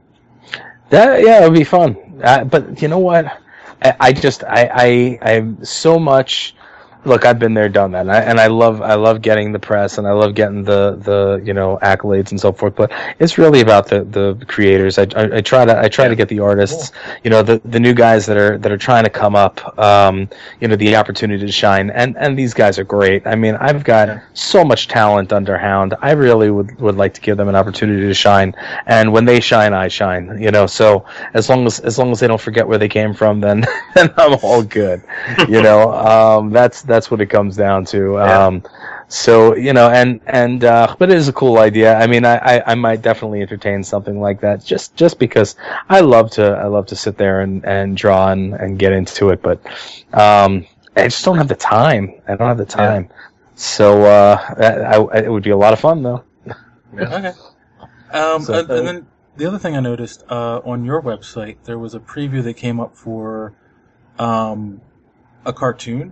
[SPEAKER 2] That yeah, it would be fun. Uh, but you know what? I, I just I I I'm so much. Look, I've been there, done that, and I, and I love I love getting the press, and I love getting the, the you know accolades and so forth. But it's really about the, the creators. I, I, I try to I try to get the artists, you know, the, the new guys that are that are trying to come up, um, you know, the opportunity to shine. And, and these guys are great. I mean, I've got yeah. so much talent under Hound. I really would, would like to give them an opportunity to shine. And when they shine, I shine. You know, so as long as as long as they don't forget where they came from, then then I'm all good. You know, um, that's that's what it comes down to.
[SPEAKER 3] Yeah.
[SPEAKER 2] Um, so, you know, and, and, uh, but it is a cool idea. I mean, I, I, I might definitely entertain something like that just, just because I love to, I love to sit there and, and draw and, and get into it. But, um, I just don't have the time. I don't have the time. Yeah. So, uh, I, I, it would be a lot of fun though.
[SPEAKER 1] Yeah. Okay. Um, so, and, and then the other thing I noticed, uh, on your website, there was a preview that came up for, um, a cartoon.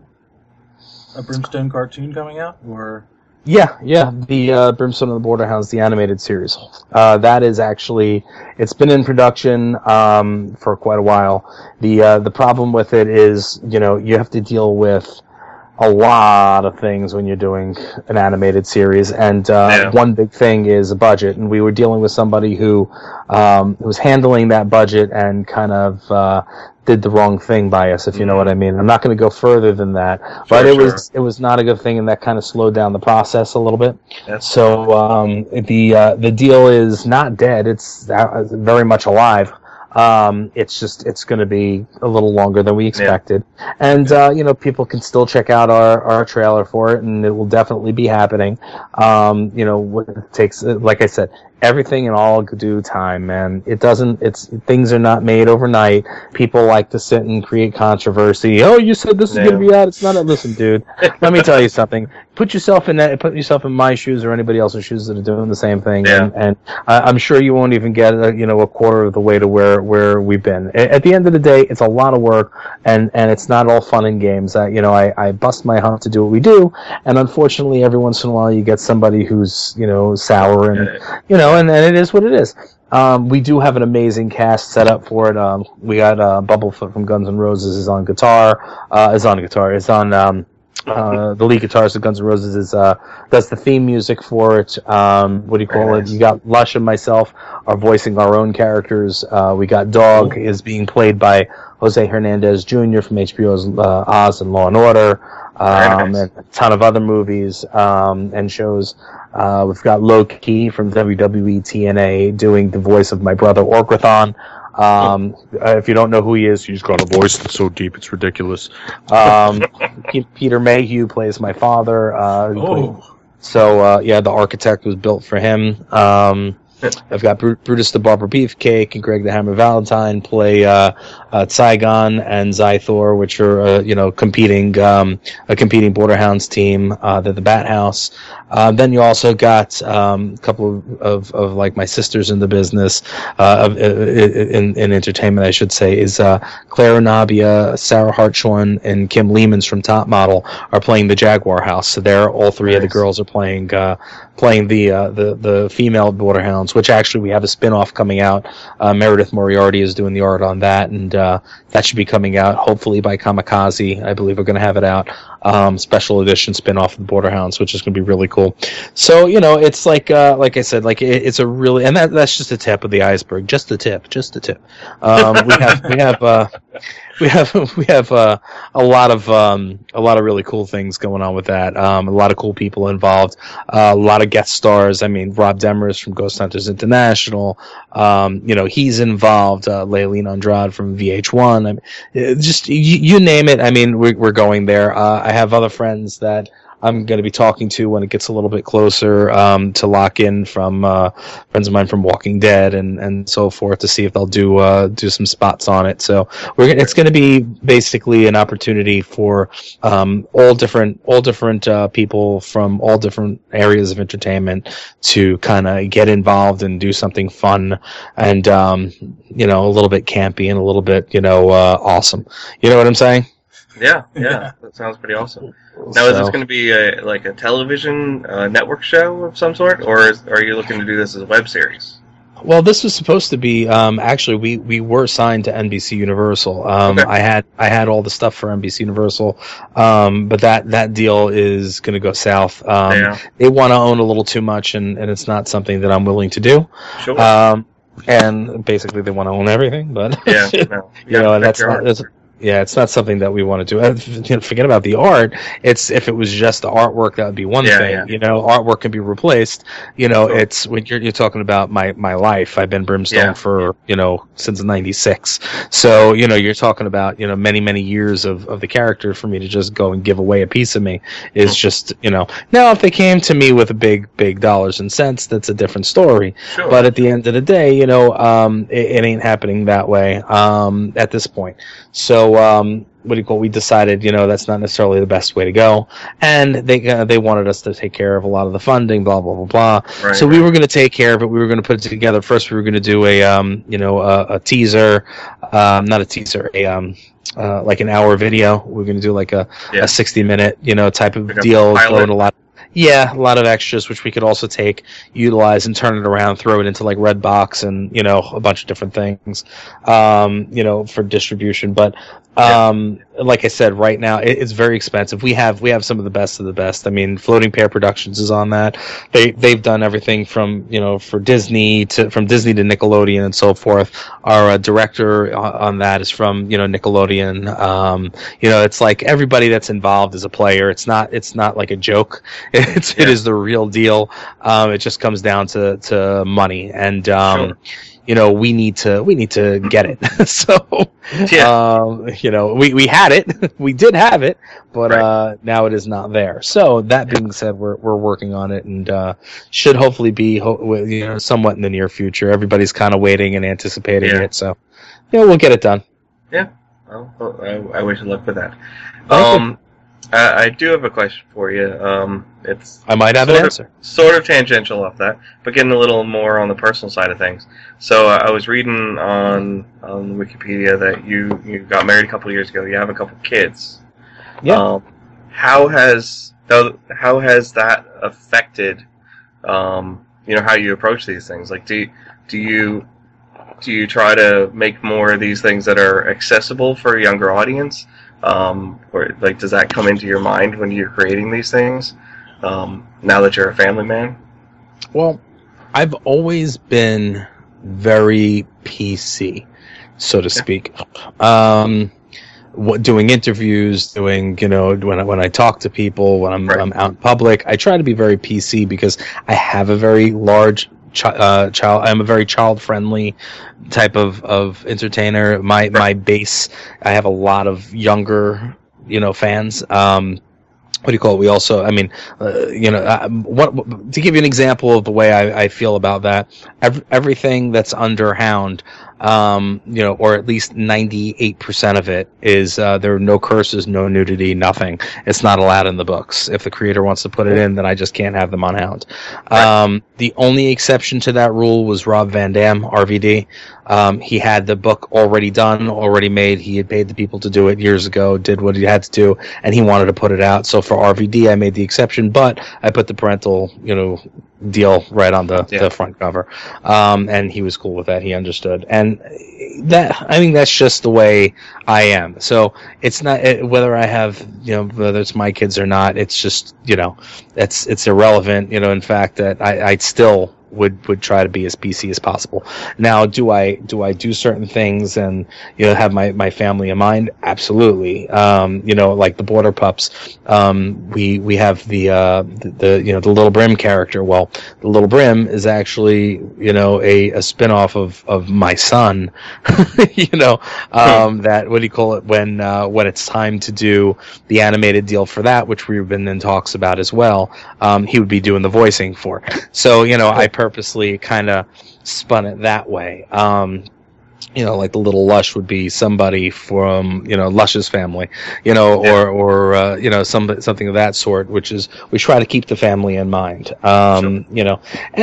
[SPEAKER 1] A Brimstone cartoon coming out, or
[SPEAKER 2] yeah, yeah, the uh, Brimstone and the Borderhounds, the animated series. Uh, that is actually, it's been in production um, for quite a while. The uh, the problem with it is, you know, you have to deal with a lot of things when you're doing an animated series, and uh, yeah. one big thing is a budget. And we were dealing with somebody who um, was handling that budget and kind of uh, did the wrong thing by us, if you know what I mean. I'm not going to go further than that, sure, but it sure. was it was not a good thing, and that kind of slowed down the process a little bit. Yes. So um, the uh, the deal is not dead; it's very much alive. Um, it's just, it's going to be a little longer than we expected. Yeah. And, uh, you know, people can still check out our, our trailer for it, and it will definitely be happening. Um, you know, it takes, like I said, everything in all due time, man. It doesn't, it's, things are not made overnight. People like to sit and create controversy. Oh, you said this is yeah. going to be out. It's not a, listen, dude, let me tell you something. Put yourself in that, put yourself in my shoes or anybody else's shoes that are doing the same thing.
[SPEAKER 3] Yeah.
[SPEAKER 2] And, and I, I'm sure you won't even get, a, you know, a quarter of the way to where, where we've been. At the end of the day, it's a lot of work, and, and it's not all fun and games. I, you know, I, I bust my hump to do what we do, and unfortunately, every once in a while, you get somebody who's, you know, sour, and, yeah. you know, and, and it is what it is. Um, we do have an amazing cast set up for it. Um, we got uh, Bubblefoot from Guns N' Roses is on guitar, uh, is on guitar, is on um, uh, the lead guitarist of Guns N' Roses is uh, does the theme music for it. Um, what do you call Very it? Nice. You got Lush and myself are voicing our own characters. Uh, we got Dog Ooh. is being played by Jose Hernandez Junior from H B O's uh, Oz and Law and Order, um, nice. and a ton of other movies um, and shows. Uh, we've got Loki from W W E T N A doing the voice of my brother Orkrathon. Um, if you don't know who he is, he's got a voice that's so deep it's ridiculous. Um, Peter Mayhew plays my father. Uh,
[SPEAKER 1] oh.
[SPEAKER 2] So, uh, yeah, the architect was built for him. Um, I've got Br- Brutus the Barber Beefcake and Greg the Hammer Valentine play uh, uh, Zygon and Zythor, which are uh, you know competing um, a competing Borderhounds team. Uh, they're the Bat House. Uh, then you also got um, a couple of, of, of like my sisters in the business uh, of, in, in entertainment, I should say, is uh, Clara Nabia, Sarah Hartshorn, and Kim Lehmans from Top Model are playing the Jaguar House. So they're all three nice. of the girls are playing uh, playing the uh, the the female Borderhounds. Borderhounds, which actually we have a spin-off coming out. Uh, Meredith Moriarty is doing the art on that, and uh, that should be coming out hopefully by Kamikaze. I believe we're going to have it out. Um, special edition spin-off of the Borderhounds, which is going to be really cool. So, you know, it's like, uh, like I said, like it, it's a really, and that, that's just the tip of the iceberg, just the tip, just the tip. Um, we have, we have, uh, we have, we have uh, a lot of, um, a lot of really cool things going on with that. Um, a lot of cool people involved, uh, a lot of guest stars. I mean, Rob Demers from Ghost Hunters International. Um, you know, he's involved. Uh, Leilene Andrade from V H one. I mean, it, just you, you name it. I mean, we're, we're going there. Uh, I have other friends that I'm going to be talking to when it gets a little bit closer um, to lock in from uh, friends of mine from Walking Dead and, and so forth to see if they'll do uh, do some spots on it. So we're gonna, it's going to be basically an opportunity for um, all different all different uh, people from all different areas of entertainment to kind of get involved and do something fun and um, you know, a little bit campy and a little bit, you know, uh, awesome. You know what I'm saying?
[SPEAKER 3] Yeah, yeah, that sounds pretty awesome. Now, is this going to be a, like a television uh, network show of some sort, or is, are you looking to do this as a web series?
[SPEAKER 2] Well, this was supposed to be. Um, actually, we, we were signed to N B C Universal. Um, okay. I had I had all the stuff for N B C Universal, um, but that, that deal is going to go south. Um, yeah. They want to own a little too much, and, and it's not something that I'm willing to do.
[SPEAKER 3] Sure.
[SPEAKER 2] Um, and basically, they want to own everything, but
[SPEAKER 3] yeah, no.
[SPEAKER 2] you know, and that's not. That's, Yeah, it's not something that we want to do. And, you know, forget about the art. It's if it was just the artwork, that would be one
[SPEAKER 3] yeah,
[SPEAKER 2] thing.
[SPEAKER 3] Yeah.
[SPEAKER 2] You know, artwork can be replaced. You know, sure. It's when you're you're talking about my, my life. I've been Brimstone yeah. for you know since ninety-six. So you know, you're talking about you know many many years of, of the character for me to just go and give away a piece of me is sure. just you know. Now, if they came to me with a big big dollars and cents, that's a different story.
[SPEAKER 3] Sure.
[SPEAKER 2] But at the end of the day, you know, um, it, it ain't happening that way um, at this point. So. Um, what do you call? We decided, you know, that's not necessarily the best way to go, and they uh, they wanted us to take care of a lot of the funding, blah blah blah blah.
[SPEAKER 3] Right,
[SPEAKER 2] so
[SPEAKER 3] right.
[SPEAKER 2] we were going to take care of it. We were going to put it together. First, we were going to do a um, you know, a, a teaser, um, not a teaser, a um, uh, like an hour video. We we're going to do like a,
[SPEAKER 3] yeah.
[SPEAKER 2] a sixty minute, you know, type of
[SPEAKER 3] like
[SPEAKER 2] deal, throwing a lot. Yeah, a lot of extras, which we could also take, utilize, and turn it around, throw it into like Redbox and, you know, a bunch of different things, um, you know, for distribution. But, um, yeah. like I said, right now, it, it's very expensive. We have we have some of the best of the best. I mean, Floating Pear Productions is on that. They, they've done everything from, you know, for Disney to, from Disney to Nickelodeon and so forth. Our uh, director on that is from, you know, Nickelodeon. Um, you know, it's like everybody that's involved is a player. It's not, it's not like a joke. It's yeah. it is the real deal. Um, it just comes down to, to money, and um,
[SPEAKER 3] sure.
[SPEAKER 2] you know we need to we need to get it. so
[SPEAKER 3] yeah.
[SPEAKER 2] um, you know we, we had it, we did have it, but
[SPEAKER 3] right.
[SPEAKER 2] uh, now it is not there. So that being said, we're we're working on it, and uh, should hopefully be ho- you know somewhat in the near future. Everybody's kind of waiting and anticipating
[SPEAKER 3] yeah.
[SPEAKER 2] it, so yeah, we'll get it done.
[SPEAKER 3] Yeah, well, I, I wish you luck with that.
[SPEAKER 2] Thank
[SPEAKER 3] um.
[SPEAKER 2] you.
[SPEAKER 3] I, I do have a question for you. Um, it's
[SPEAKER 2] I might have an answer.
[SPEAKER 3] Of, sort of tangential off that, but getting a little more on the personal side of things. So uh, I was reading on on Wikipedia that you, you got married a couple of years ago. You have a couple kids.
[SPEAKER 2] Yeah.
[SPEAKER 3] Um, how has how has that affected um, you know how you approach these things? Like, do do you do you try to make more of these things that are accessible for a younger audience? Um, or like, does that come into your mind when you're creating these things? Um, now that you're a family man.
[SPEAKER 2] Well, I've always been very P C, so to speak. Um, what, doing interviews, doing you know when I, when I talk to people, when I'm,
[SPEAKER 3] right.
[SPEAKER 2] I'm out in public, I try to be very P C because I have a very large. Ch- uh, child, I'm a very child-friendly type of, of entertainer. My right. my base, I have a lot of younger, you know, fans. Um, what do you call it? We also, I mean, uh, you know, uh, what, what, to give you an example of the way I, I feel about that, every, everything that's under Hound, um, you know, or at least ninety-eight percent of it is, uh, there are no curses, no nudity, nothing. It's not allowed in the books. If the creator wants to put it in, then I just can't have them on Hound.
[SPEAKER 3] Right.
[SPEAKER 2] Um, the only exception to that rule was Rob Van Dam, R V D. Um, he had the book already done, already made. He had paid the people to do it years ago, did what he had to do, and he wanted to put it out. So for R V D, I made the exception, but I put the parental, you know, deal right on the, yeah. the front cover. Um, and he was cool with that. He understood. And that, I mean, that's just the way I am. So it's not, it, whether I have, you know, whether it's my kids or not, it's just, you know, it's, it's irrelevant. You know, in fact, that I, I'd still would would try to be as P C as possible. Now, do I do I do certain things and, you know, have my, my family in mind? Absolutely. Um, you know, like the Border Pups, um, we we have the, uh, the the you know the Little Brim character. Well, the Little Brim is actually, you know, a, a spin-off of, of my son. you know, um, that what do you call it when uh, when it's time to do the animated deal for that, which we've been in talks about as well. Um, he would be doing the voicing for. So, you know, I purposely kind of spun it that way. Um, you know, like the little Lush would be somebody from, you know, Lush's family, you know, yeah. or, or, uh, you know, some, something of that sort, which is, we try to keep the family in mind. Um, sure. You know,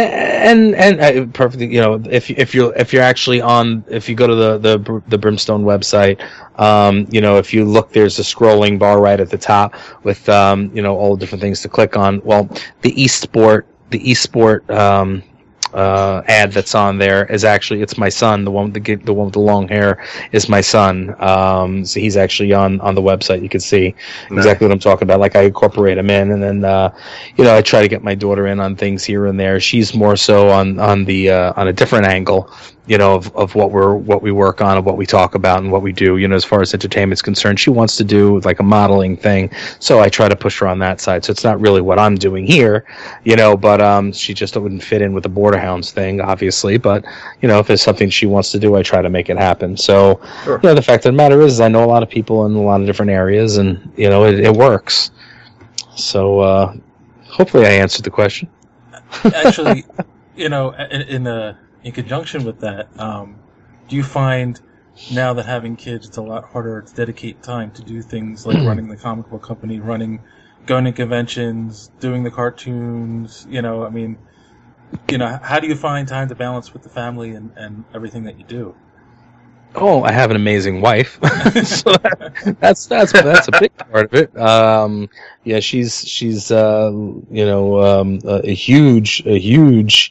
[SPEAKER 2] and, and, and uh, perfectly, you know, if, if you're, if you're actually on, if you go to the, the, the Brimstone website, um, you know, if you look, there's a scrolling bar right at the top with, um, you know, all the different things to click on. Well, the eSport, the eSport, um, uh, ad that's on there is actually, it's my son, the one with the, the one with the long hair is my son. Um, so he's actually on, on the website. You can see nice. Exactly what I'm talking about. Like I incorporate him in, and then, uh, you know, I try to get my daughter in on things here and there. She's more so on, on the, uh, on a different angle, you know, of, of what we're, what we work on and what we talk about and what we do, you know, as far as entertainment's concerned. She wants to do like a modeling thing. So I try to push her on that side. So it's not really what I'm doing here, you know, but, um, she just wouldn't fit in with the Borderhounds thing, obviously. But, you know, if there's something she wants to do, I try to make it happen. So, sure. You know, the fact of the matter is I know a lot of people in a lot of different areas, and, you know, it, it works. So, uh, hopefully I answered the question.
[SPEAKER 1] Actually, you know, in, in a, in conjunction with that, um, do you find now that having kids, it's a lot harder to dedicate time to do things like running the comic book company, running, going to conventions, doing the cartoons, you know, I mean, you know, how do you find time to balance with the family and, and everything that you do?
[SPEAKER 2] Oh, I have an amazing wife. So that, that's that's that's a big part of it. Um, yeah, she's she's uh, you know um, a, a huge a huge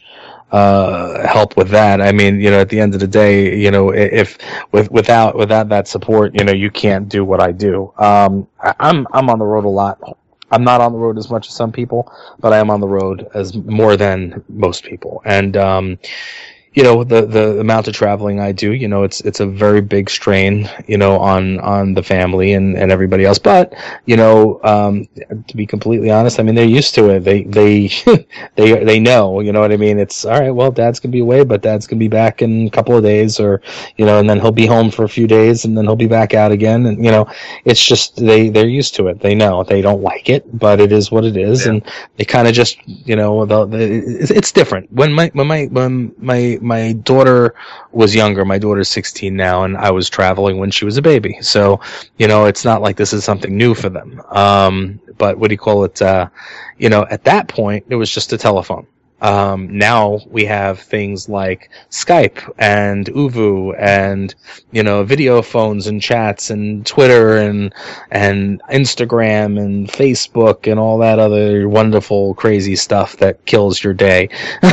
[SPEAKER 2] uh, help with that. I mean, you know, at the end of the day, you know, if with without without that support, you know, you can't do what I do. Um, I, I'm I'm on the road a lot. I'm not on the road as much as some people, but I am on the road as more than most people, and. Um, You know, the, the amount of traveling I do, you know, it's it's a very big strain, you know, on, on the family and, and everybody else. But, you know, um, to be completely honest, I mean, they're used to it. They they they they know, you know what I mean? It's, all right, well, Dad's going to be away, but Dad's going to be back in a couple of days, or, you know, and then he'll be home for a few days, and then he'll be back out again. And, you know, it's just, they, they're used to it. They know. They don't like it, but it is what it is. Yeah. And they kind of just, you know, the, the, it's different. When my, when my, when my, my daughter was younger. My daughter's sixteen now, and I was traveling when she was a baby. So, you know, it's not like this is something new for them. Um, but what do you call it? Uh, you know, at that point, it was just a telephone. Um, now we have things like Skype and Uvu and, you know, video phones and chats and Twitter and, and Instagram and Facebook and all that other wonderful, crazy stuff that kills your day.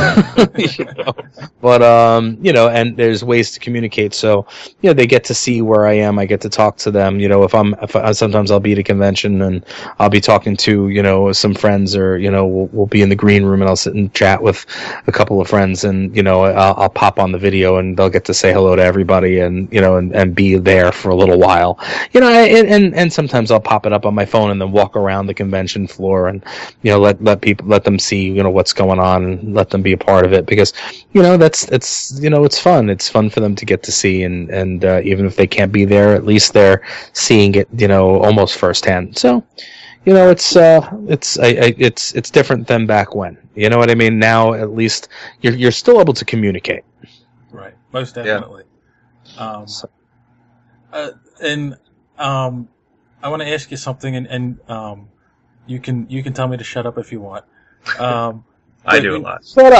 [SPEAKER 2] you know? But, um, you know, and there's ways to communicate. So, you know, they get to see where I am. I get to talk to them. You know, if I'm, if I, sometimes I'll be at a convention and I'll be talking to, you know, some friends, or, you know, we'll, we'll be in the green room and I'll sit and chat with a couple of friends, and, you know, I'll, I'll pop on the video and they'll get to say hello to everybody, and, you know, and, and be there for a little while, you know, and, and, and sometimes I'll pop it up on my phone and then walk around the convention floor and, you know, let, let people, let them see, you know, what's going on, and let them be a part of it, because, you know, that's, it's, you know, it's fun. It's fun for them to get to see, and, and, uh, even if they can't be there, at least they're seeing it, you know, almost firsthand. So, you know, it's uh, it's I, I, it's it's different than back when. You know what I mean? Now, at least you're you're still able to communicate.
[SPEAKER 1] Right, most definitely. Yeah. Um, so. uh, and um, I want to ask you something, and, and um, you can you can tell me to shut up if you want. Um,
[SPEAKER 3] I do a lot.
[SPEAKER 2] Shut up.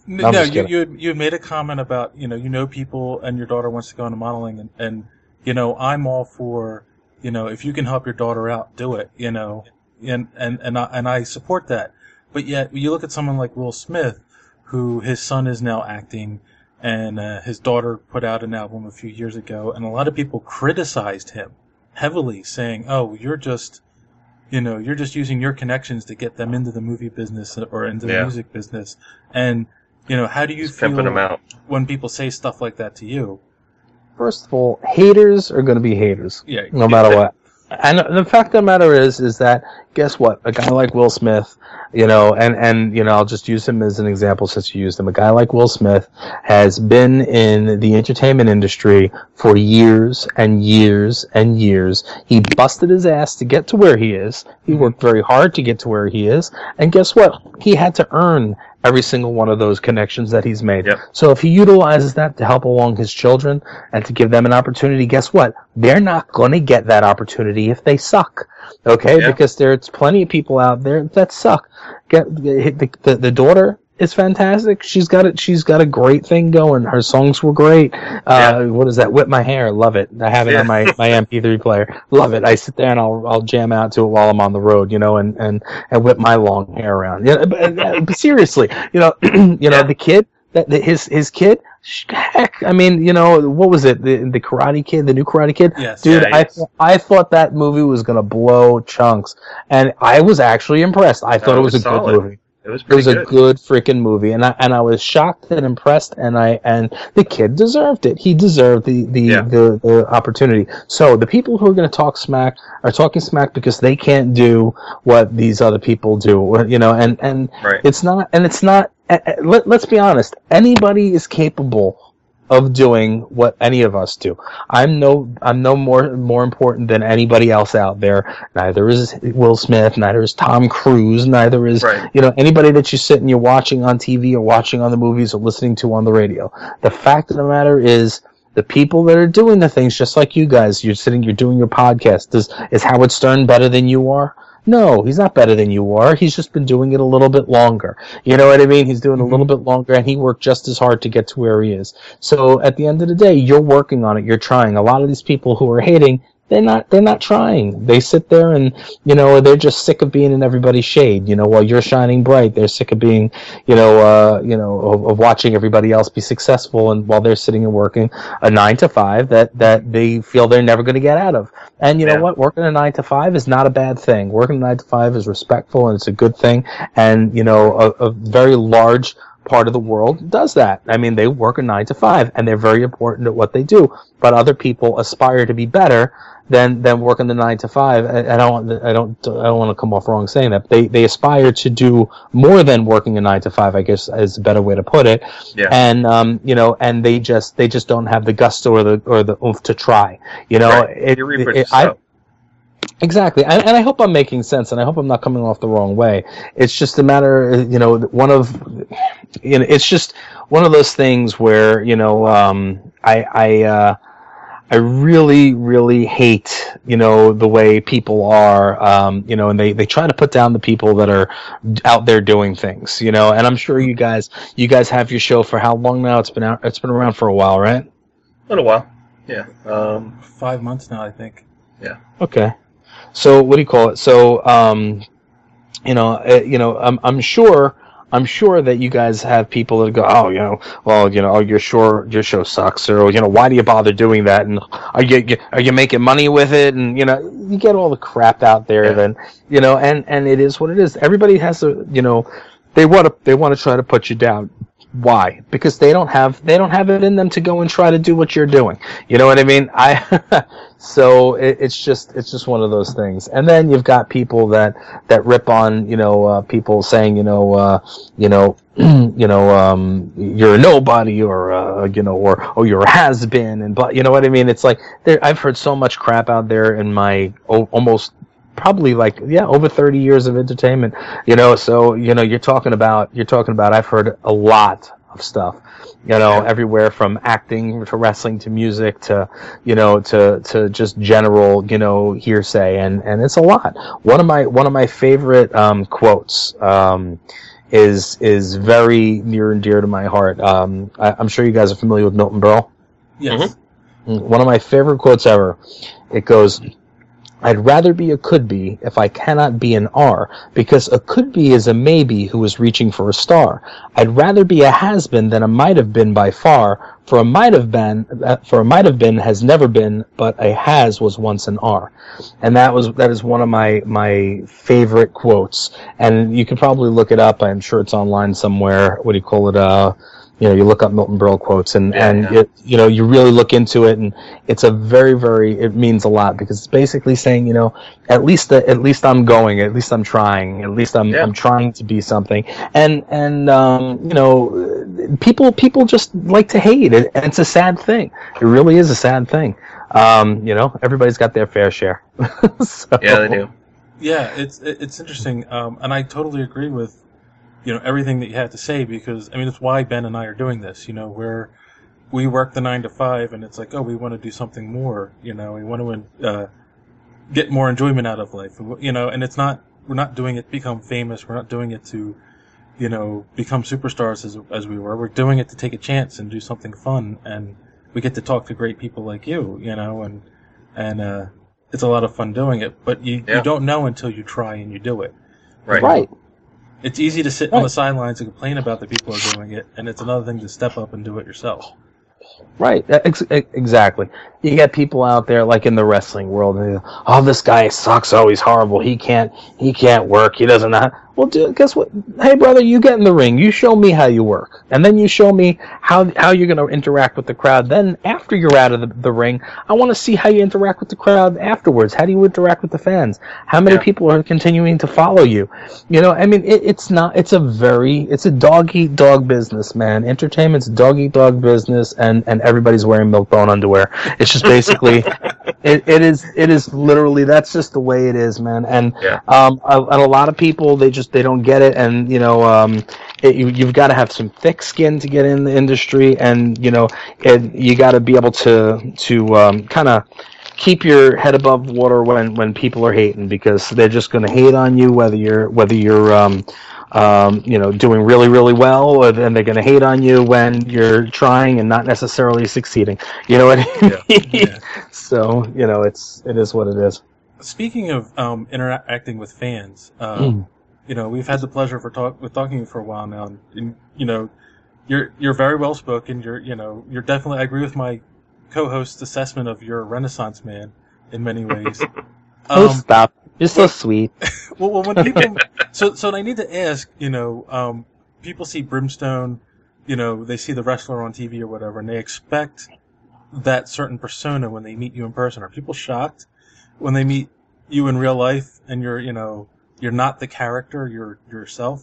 [SPEAKER 2] No, I'm
[SPEAKER 1] no,
[SPEAKER 2] just
[SPEAKER 1] you
[SPEAKER 2] kidding.
[SPEAKER 1] you had, you had made a comment about you know you know people and your daughter wants to go into modeling and, and you know I'm all for you know if you can help your daughter out, do it. You know, and and and I, and I support that. But yet you look at someone like Will Smith, who his son is now acting, and uh, his daughter put out an album a few years ago, and a lot of people criticized him heavily, saying, "Oh, you're just." You know, you're just using your connections to get them into the movie business or into the
[SPEAKER 3] Yeah.
[SPEAKER 1] music business. And, you know, how do you
[SPEAKER 3] Just pimping
[SPEAKER 1] feel
[SPEAKER 3] them out.
[SPEAKER 1] when people say stuff like that to you?
[SPEAKER 2] First of all, haters are going to be haters,
[SPEAKER 1] Yeah.
[SPEAKER 2] no matter what. And the fact of the matter is, is that guess what? A guy like Will Smith, you know, and and you know, I'll just use him as an example since you used him. A guy like Will Smith has been in the entertainment industry for years and years and years. He busted his ass to get to where he is. He worked very hard to get to where he is. And guess what? He had to earn every single one of those connections that he's made.
[SPEAKER 3] Yep.
[SPEAKER 2] So if he utilizes that to help along his children and to give them an opportunity, guess what? They're not going to get that opportunity if they suck. Okay?
[SPEAKER 3] Yeah.
[SPEAKER 2] Because there's plenty of people out there that suck. Get the, the, the daughter is fantastic. She's got it. She's got a great thing going. Her songs were great. Uh,
[SPEAKER 3] Yeah.
[SPEAKER 2] What is that? Whip My Hair. Love it. I have it
[SPEAKER 3] Yeah.
[SPEAKER 2] on my, my M P three player. Love it. I sit there and I'll I'll jam out to it while I'm on the road, you know, and, and, and whip my long hair around. Yeah, but, but seriously, you know, you know
[SPEAKER 3] Yeah.
[SPEAKER 2] the kid that the, his his kid. Heck, I mean, you know, what was it? The, the Karate Kid, the new Karate Kid.
[SPEAKER 1] Yes.
[SPEAKER 2] Dude,
[SPEAKER 3] Yeah,
[SPEAKER 2] I
[SPEAKER 3] yes.
[SPEAKER 2] I thought that movie was gonna blow chunks, and I was actually impressed. I thought
[SPEAKER 3] Oh,
[SPEAKER 2] it was,
[SPEAKER 3] it was
[SPEAKER 2] a good
[SPEAKER 3] solid.
[SPEAKER 2] movie.
[SPEAKER 3] It was
[SPEAKER 2] It
[SPEAKER 3] pretty
[SPEAKER 2] was a
[SPEAKER 3] good.
[SPEAKER 2] good freaking movie, and I and I was shocked and impressed, and I and the kid deserved it. He deserved the the,
[SPEAKER 3] Yeah.
[SPEAKER 2] the, the opportunity. So the people who are going to talk smack are talking smack because they can't do what these other people do, you know. And and
[SPEAKER 3] Right.
[SPEAKER 2] it's not, and it's not. eh, eh, Let, let's be honest. Anybody is capable of doing what any of us do. I'm no I'm no more more important than anybody else out there. Neither is Will Smith, neither is Tom Cruise, neither is
[SPEAKER 3] Right.
[SPEAKER 2] you know anybody that you sit and you're watching on T V or watching on the movies or listening to on the radio. The fact of the matter is the people that are doing the things just like you guys, you're sitting you're doing your podcast. Does is Howard Stern better than you are? No, he's not better than you are. He's just been doing it a little bit longer. You know what I mean? He's doing a little bit longer, and he worked just as hard to get to where he is. So at the end of the day, you're working on it. You're trying. A lot of these people who are hating, they're not. They're not trying. They sit there and you know they're just sick of being in everybody's shade. You know, while you're shining bright, they're sick of being, you know, uh, you know, of, of watching everybody else be successful, and while they're sitting and working a nine to five that that they feel they're never going to get out of. And you know
[SPEAKER 3] Yeah.
[SPEAKER 2] what? Working a nine to five is not a bad thing. Working a nine to five is respectful and it's a good thing. And you know, a, a very large part of the world does that. I mean, they work a nine to five and they're very important at what they do. But other people aspire to be better than than working the nine to five. I, I don't I don't I don't want to come off wrong saying that. They they aspire to do more than working a nine to five, I guess is a better way to put it.
[SPEAKER 3] Yeah.
[SPEAKER 2] And um, you know, and they just they just don't have the gusto or the or the oomph to try. You know,
[SPEAKER 3] Right.
[SPEAKER 2] it,
[SPEAKER 3] You reap what
[SPEAKER 2] it-
[SPEAKER 3] you
[SPEAKER 2] I,
[SPEAKER 3] sow.
[SPEAKER 2] Exactly, and, and I hope I'm making sense, and I hope I'm not coming off the wrong way. It's just a matter, you know, one of, you know, it's just one of those things where, you know, um, I, I, uh, I really, really hate, you know, the way people are, um, you know, and they, they try to put down the people that are out there doing things, you know, and I'm sure you guys, you guys have your show for how long now? It's been out, it's been around for a while, right?
[SPEAKER 3] A little while. Yeah. Um,
[SPEAKER 1] Five months now, I think.
[SPEAKER 2] Okay. So what do you call it? So, um, you know, uh, you know, I'm I'm sure I'm sure that you guys have people that go, oh, you know, well, you know, oh, you're sure your show sucks, or you know, why do you bother doing that? And are you are you making money with it? And you know, you get all the crap out there.
[SPEAKER 3] Yeah.
[SPEAKER 2] Then you know, and and it is what it is. Everybody has to, you know, they want to they want to try to put you down. Why? Because they don't have they don't have it in them to go and try to do what you're doing. You know what I mean? I so it, it's just it's just one of those things. And then you've got people that that rip on you know uh, people saying you know uh, you know you know um, you're a nobody or uh, you know or or you're a has been and but you know what I mean? It's like there, I've heard so much crap out there in my oh, almost. Probably like yeah over thirty years of entertainment, you know, so you know you're talking about you're talking about I've heard a lot of stuff, you know,
[SPEAKER 3] Yeah.
[SPEAKER 2] everywhere from acting to wrestling to music to you know to to just general you know hearsay, and and it's a lot. One of my one of my favorite um quotes um is is very near and dear to my heart. Um, I, I'm sure you guys are familiar with Milton Berle.
[SPEAKER 1] Yes.
[SPEAKER 3] Mm-hmm.
[SPEAKER 2] One of my favorite quotes ever. It goes, "I'd rather be a could be if I cannot be an are, because a could be is a maybe who is reaching for a star. I'd rather be a has been than a might have been by far, for a might have been, uh, for a might have been has never been, but a has was once an are." And that was that is one of my my favorite quotes. And you can probably look it up. I'm sure it's online somewhere. What do you call it? Uh, you know, you look up Milton Berle quotes, and
[SPEAKER 3] Yeah,
[SPEAKER 2] and
[SPEAKER 3] yeah.
[SPEAKER 2] It, you know, you really look into it, and it's a very, very, it means a lot, because it's basically saying, you know, at least the, at least I'm going, at least I'm trying, at least I'm
[SPEAKER 3] Yeah.
[SPEAKER 2] I'm trying to be something, and and um, you know, people people just like to hate it, and it's a sad thing. It really is a sad thing. Um, you know, everybody's got their fair share. So,
[SPEAKER 3] Yeah, they do.
[SPEAKER 1] Yeah, it's it's interesting, um, and I totally agree with, you know, everything that you have to say, because I mean it's why Ben and I are doing this. You know, where we work the nine to five, and it's like, oh, we want to do something more. You know, we want to uh, get more enjoyment out of life. You know, and it's not we're not doing it to become famous. We're not doing it to, you know, become superstars as as we were. We're doing it to take a chance and do something fun, and we get to talk to great people like you. You know, and and uh, it's a lot of fun doing it. But you
[SPEAKER 3] Yeah.
[SPEAKER 1] you don't know until you try and you do it.
[SPEAKER 3] Right.
[SPEAKER 2] right.
[SPEAKER 1] It's easy to sit
[SPEAKER 2] Right.
[SPEAKER 1] on the sidelines and complain about the people who are doing it, and it's another thing to step up and do it yourself.
[SPEAKER 2] Right, ex- ex- exactly. You get people out there like in the wrestling world, and they go, "Oh, this guy sucks. Oh, he's horrible. He can't. He can't work. He doesn't know." Well, dude, guess what? Hey, brother, you get in the ring. You show me how you work, and then you show me how how you're going to interact with the crowd. Then, after you're out of the, the ring, I want to see how you interact with the crowd afterwards. How do you interact with the fans? How many
[SPEAKER 3] Yeah.
[SPEAKER 2] people are continuing to follow you? You know, I mean, it, it's not. It's a very. It's a dog eat dog business, man. Entertainment's dog eat dog business, and and everybody's wearing milk bone underwear. It's just basically. It, it is it is literally, that's just the way it is, man. And
[SPEAKER 3] Yeah.
[SPEAKER 2] um a, and a lot of people, they just they don't get it, and you know um it, you, you've got to have some thick skin to get in the industry, and you know it, you got to be able to to um, kind of keep your head above water when when people are hating, because they're just going to hate on you whether you're whether you're um um, you know, doing really, really well, or then they're going to hate on you when you're trying and not necessarily succeeding. You know what I mean?
[SPEAKER 1] Yeah. Yeah.
[SPEAKER 2] So, you know, it's it is what it is.
[SPEAKER 1] Speaking of um, interacting with fans, uh,
[SPEAKER 2] Mm.
[SPEAKER 1] you know, we've had the pleasure for talk with talking for a while now, and, and you know, you're you're very well spoken. You're you know you're definitely. I agree with my co-host's assessment of your a Renaissance man in many ways.
[SPEAKER 2] Oh,
[SPEAKER 1] Um,
[SPEAKER 2] stop! You're so sweet.
[SPEAKER 1] well, well, when people, so so I need to ask, you know, um, people see Brimstone, you know, they see the wrestler on T V or whatever, and they expect that certain persona when they meet you in person. Are people shocked when they meet you in real life and you're, you know, you're not the character, you're yourself?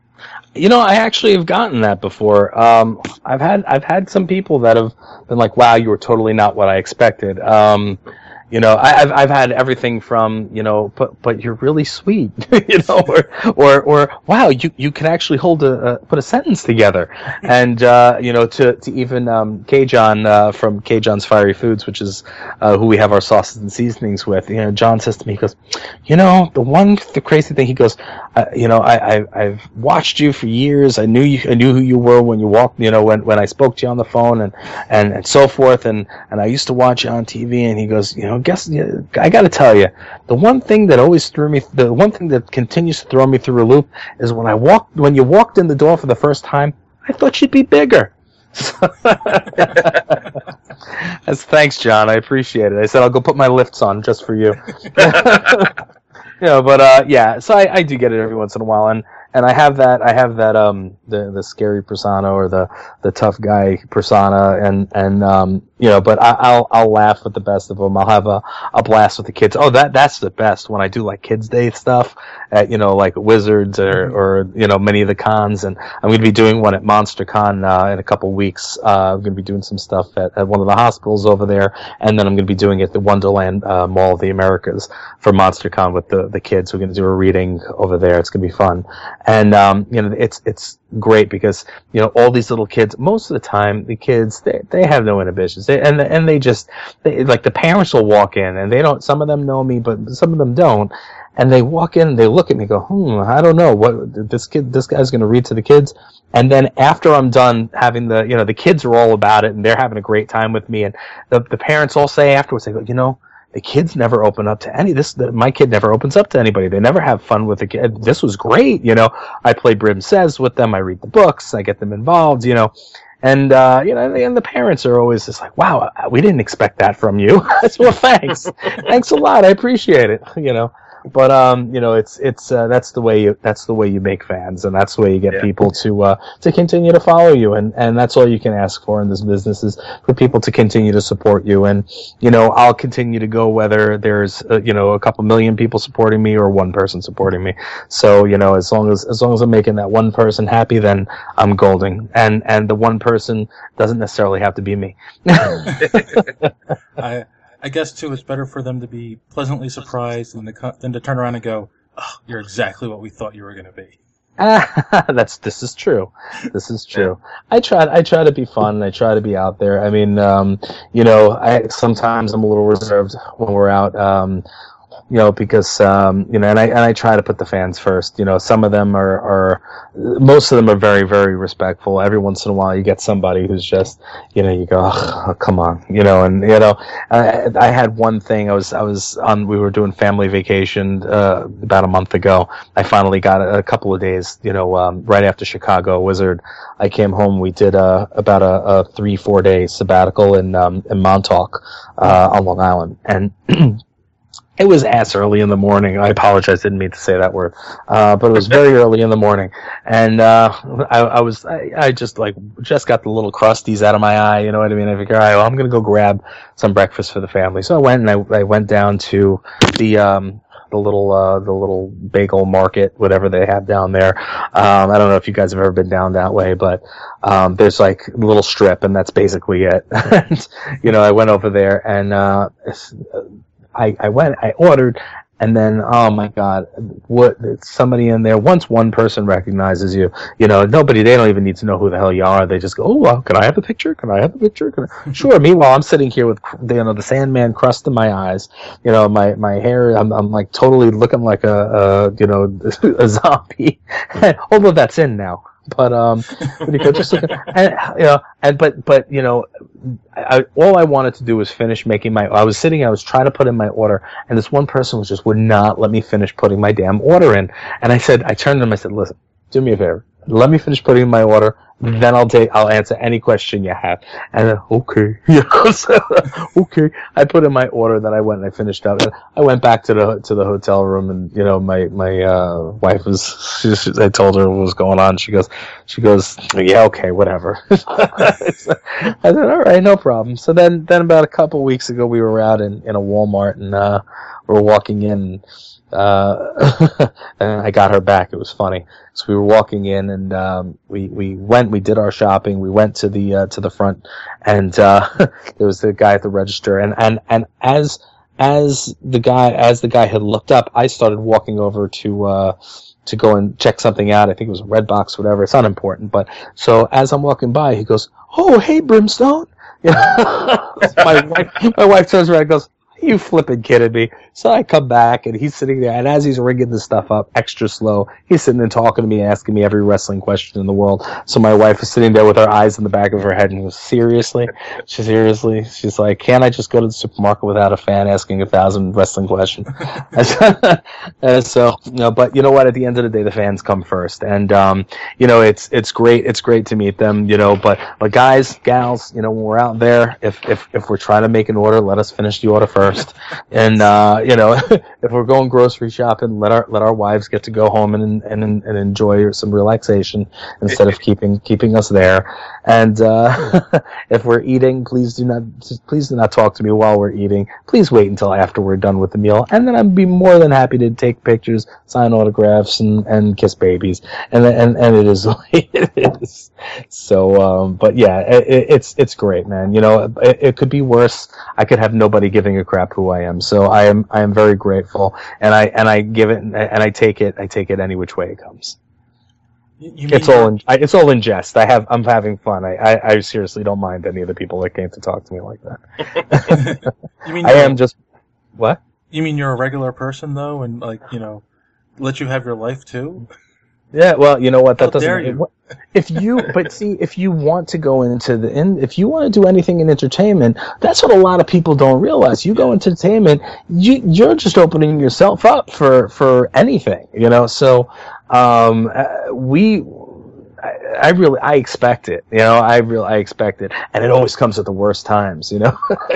[SPEAKER 2] You know, I actually have gotten that before. Um, I've had I've had some people that have been like, "Wow, you were totally not what I expected." Um, you know, I, I've I've had everything from, you know, but but you're really sweet, you know, or or or wow, you you can actually hold a uh, put a sentence together, and uh, you know, to to even um, K John uh, from K John's Fiery Foods, which is uh, who we have our sauces and seasonings with. You know, John says to me, he goes, you know, the one the crazy thing, he goes, uh, you know, I, I I've watched you for years. I knew you I knew who you were when you walked, you know, when when I spoke to you on the phone, and and and so forth, and and I used to watch you on T V. And he goes, you know, guess I got to tell you, the one thing that always threw me, the one thing that continues to throw me through a loop is when I walked, when you walked in the door for the first time, I thought you'd be bigger. As thanks, John. I appreciate it. I said I'll go put my lifts on just for you. You know, but uh, yeah. So I, I do get it every once in a while, and and I have that. I have that um the the scary persona, or the the tough guy persona, and and um you know. But I, I'll I'll laugh with the best of them. I'll have a a blast with the kids. Oh, that that's the best when I do like Kids Day stuff at, you know, like Wizards or or you know, many of the cons. And I'm going to be doing one at Monster Con uh, in a couple weeks. Uh, I'm going to be doing some stuff at, at one of the hospitals over there, and then I'm going to be doing it at the Wonderland uh, Mall of the Americas for Monster Con with the the kids. We're going to do a reading over there. It's going to be fun. And um, you know, it's it's great because you know all these little kids. Most of the time, the kids they, they have no inhibitions, they, and and they just they, like the parents will walk in and they don't. Some of them know me, but some of them don't. And they walk in and they look at me and go, hmm, I don't know what this kid, this guy's going to read to the kids. And then after I'm done having the, you know, the kids are all about it and they're having a great time with me. And the, the parents all say afterwards, they go, you know, the kids never open up to any, this, the, my kid never opens up to anybody. They never have fun with the kid. This was great. You know, I play Brim Says with them. I read the books. I get them involved, you know. And, uh, you know, and the parents are always just like, wow, we didn't expect that from you. I said, well, thanks. Thanks a lot. I appreciate it, you know. But um, you know, it's it's uh, that's the way you that's the way you make fans, and that's the way you get yeah. people to uh, to continue to follow you, and, and that's all you can ask for in this business is for people to continue to support you. And you know, I'll continue to go whether there's uh, you know a couple million people supporting me or one person supporting me. So you know, as long as as long as I'm making that one person happy, then I'm golden. And and the one person doesn't necessarily have to be me.
[SPEAKER 1] I. I guess, too, it's better for them to be pleasantly surprised than to, than to turn around and go, oh, you're exactly what we thought you were going to be.
[SPEAKER 2] That's this is true. This is true. I try. I try to be fun. I try to be out there. I mean, um, you know, I sometimes I'm a little reserved when we're out. Um, you know, because um, you know, and I and I try to put the fans first. You know, some of them are, are most of them are very, very respectful. Every once in a while, you get somebody who's just, you know, you go, oh, come on, you know, and you know, I, I had one thing. I was I was on. We were doing family vacation uh, about a month ago. I finally got a, a couple of days. You know, um, right after Chicago Wizard, I came home. We did uh, about a, a three, four day sabbatical in um, in Montauk uh, on Long Island, and. It was ass early in the morning. I apologize, didn't mean to say that word. Uh, but it was very early in the morning. And, uh, I, I was, I, I just like, just got the little crusties out of my eye, you know what I mean? I figured, all right, well, I'm gonna go grab some breakfast for the family. So I went and I, I went down to the, um, the little, uh, the little bagel market, whatever they have down there. Um, I don't know if you guys have ever been down that way, but, um, there's like a little strip and that's basically it. And, you know, I went over there and, uh, I, I went, I ordered, and then, oh my God, what, somebody in there, once one person recognizes you, you know, nobody, they don't even need to know who the hell you are. They just go, oh, well, can I have the picture? Can I have the picture? Can I? Sure. Meanwhile, I'm sitting here with, you know, the Sandman crust in my eyes, you know, my, my hair, I'm, I'm like totally looking like a, a you know, a zombie. Although that's in now. But um, but you could just look at, and, you know, and but but you know, I, all I wanted to do was finish making my. I was sitting, I was trying to put in my order, and this one person was just would not let me finish putting my damn order in. And I said, I turned to him, I said, listen, do me a favor, let me finish putting in my order, then I'll take, I'll answer any question you have. And then, okay, you know, so, okay. I put in my order, then I went and I finished up. And I went back to the to the hotel room, and you know, my my uh, wife was. She, she, I told her what was going on. She goes, she goes, yeah, okay, whatever. I said, all right, no problem. So then, then about a couple of weeks ago, we were out in in a Walmart, and uh, we were walking in. Uh, and I got her back. It was funny. So we were walking in, and um, we we went. We did our shopping. We went to the uh, to the front, and uh, there was the guy at the register. And, and, and as as the guy as the guy had looked up, I started walking over to uh, to go and check something out. I think it was a Redbox, whatever. It's not important. But so as I'm walking by, he goes, "Oh, hey, Brimstone." my wife my wife turns around and goes, you flipping kidding me? So I come back, and he's sitting there, and as he's ringing this stuff up extra slow, he's sitting there talking to me, asking me every wrestling question in the world. So my wife is sitting there with her eyes in the back of her head, and he goes, seriously? She seriously? She's like, can't I just go to the supermarket without a fan asking a thousand wrestling questions? And so, you know, but you know what? At the end of the day, the fans come first, and um, you know, it's it's great. It's great to meet them, you know. But but guys, gals, you know, when we're out there, if if if we're trying to make an order, let us finish the order first. And uh, you know, if we're going grocery shopping, let our let our wives get to go home and and and enjoy some relaxation instead of keeping keeping us there. And uh, if we're eating, please do not please do not talk to me while we're eating. Please wait until after we're done with the meal, and then I'd be more than happy to take pictures, sign autographs, and, and kiss babies. And and and it is the way it is. So, um, but yeah, it, it's it's great, man. You know, it, it could be worse. I could have nobody giving a crap who I am. So I am I am very grateful, and I and I give it and I take it I take it any which way it comes.
[SPEAKER 1] You mean
[SPEAKER 2] It's all in, I, it's all in jest. I have I'm having fun. I, I, I seriously don't mind any of the people that came to talk to me like that.
[SPEAKER 1] you mean
[SPEAKER 2] I am just what?
[SPEAKER 1] You mean you're a regular person though, and like you know, let you have your life too?
[SPEAKER 2] Yeah, well, you know what? That
[SPEAKER 1] How
[SPEAKER 2] doesn't.
[SPEAKER 1] dare you?
[SPEAKER 2] If you, but see, if you want to go into the, in, if you want to do anything in entertainment, that's what a lot of people don't realize. You go into entertainment, you you're just opening yourself up for for anything, you know. So, um, uh, we. I, I really, I expect it, you know, I really, I expect it, and it always comes at the worst times, you know.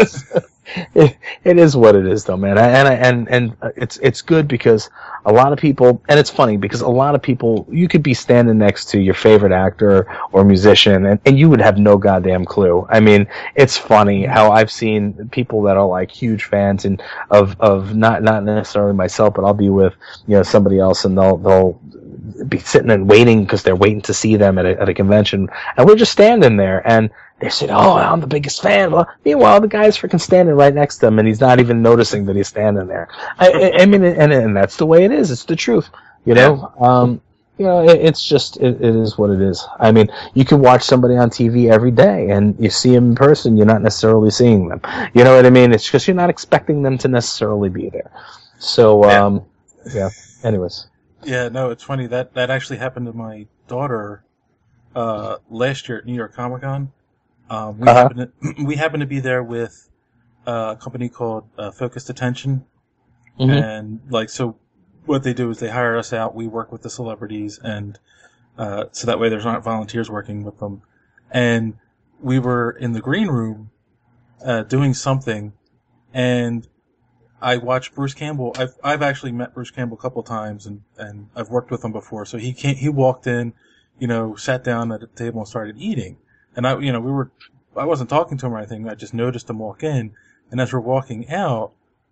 [SPEAKER 2] it, it is what it is, though, man, and and and it's it's good because a lot of people, and it's funny because a lot of people, you could be standing next to your favorite actor or musician, and, and you would have no goddamn clue. I mean, it's funny how I've seen people that are like huge fans and of of not not necessarily myself, but I'll be with you know somebody else, and they'll they'll. be sitting and waiting because they're waiting to see them at a, at a convention, and we're just standing there, and they said, "Oh, I'm the biggest fan." Well, meanwhile, the guy's freaking standing right next to him, and he's not even noticing that he's standing there. I, I, I mean, and and that's the way it is. It's the truth, you know. Um, you know, it, it's just it, it is what it is. I mean, you can watch somebody on T V every day, and you see them in person, you're not necessarily seeing them. You know what I mean? It's just you're not expecting them to necessarily be there. So, um, yeah. Anyways.
[SPEAKER 1] Yeah, no, it's funny that that actually happened to my daughter uh, last year at New York Comic Con. Um, we
[SPEAKER 2] Uh-huh.
[SPEAKER 1] happened to, we happened to be there with uh, a company called uh, Focused Attention,
[SPEAKER 2] Mm-hmm.
[SPEAKER 1] and like so, what they do is they hire us out. We work with the celebrities, and uh, so that way there's not volunteers working with them. And we were in the green room uh, doing something, and I watched Bruce Campbell. I've I've actually met Bruce Campbell a couple of times, and, and I've worked with him before. So he came, he walked in, you know, sat down at the table and started eating. And I, you know, we were, I wasn't talking to him or anything. I just noticed him walk in, and as we're walking out,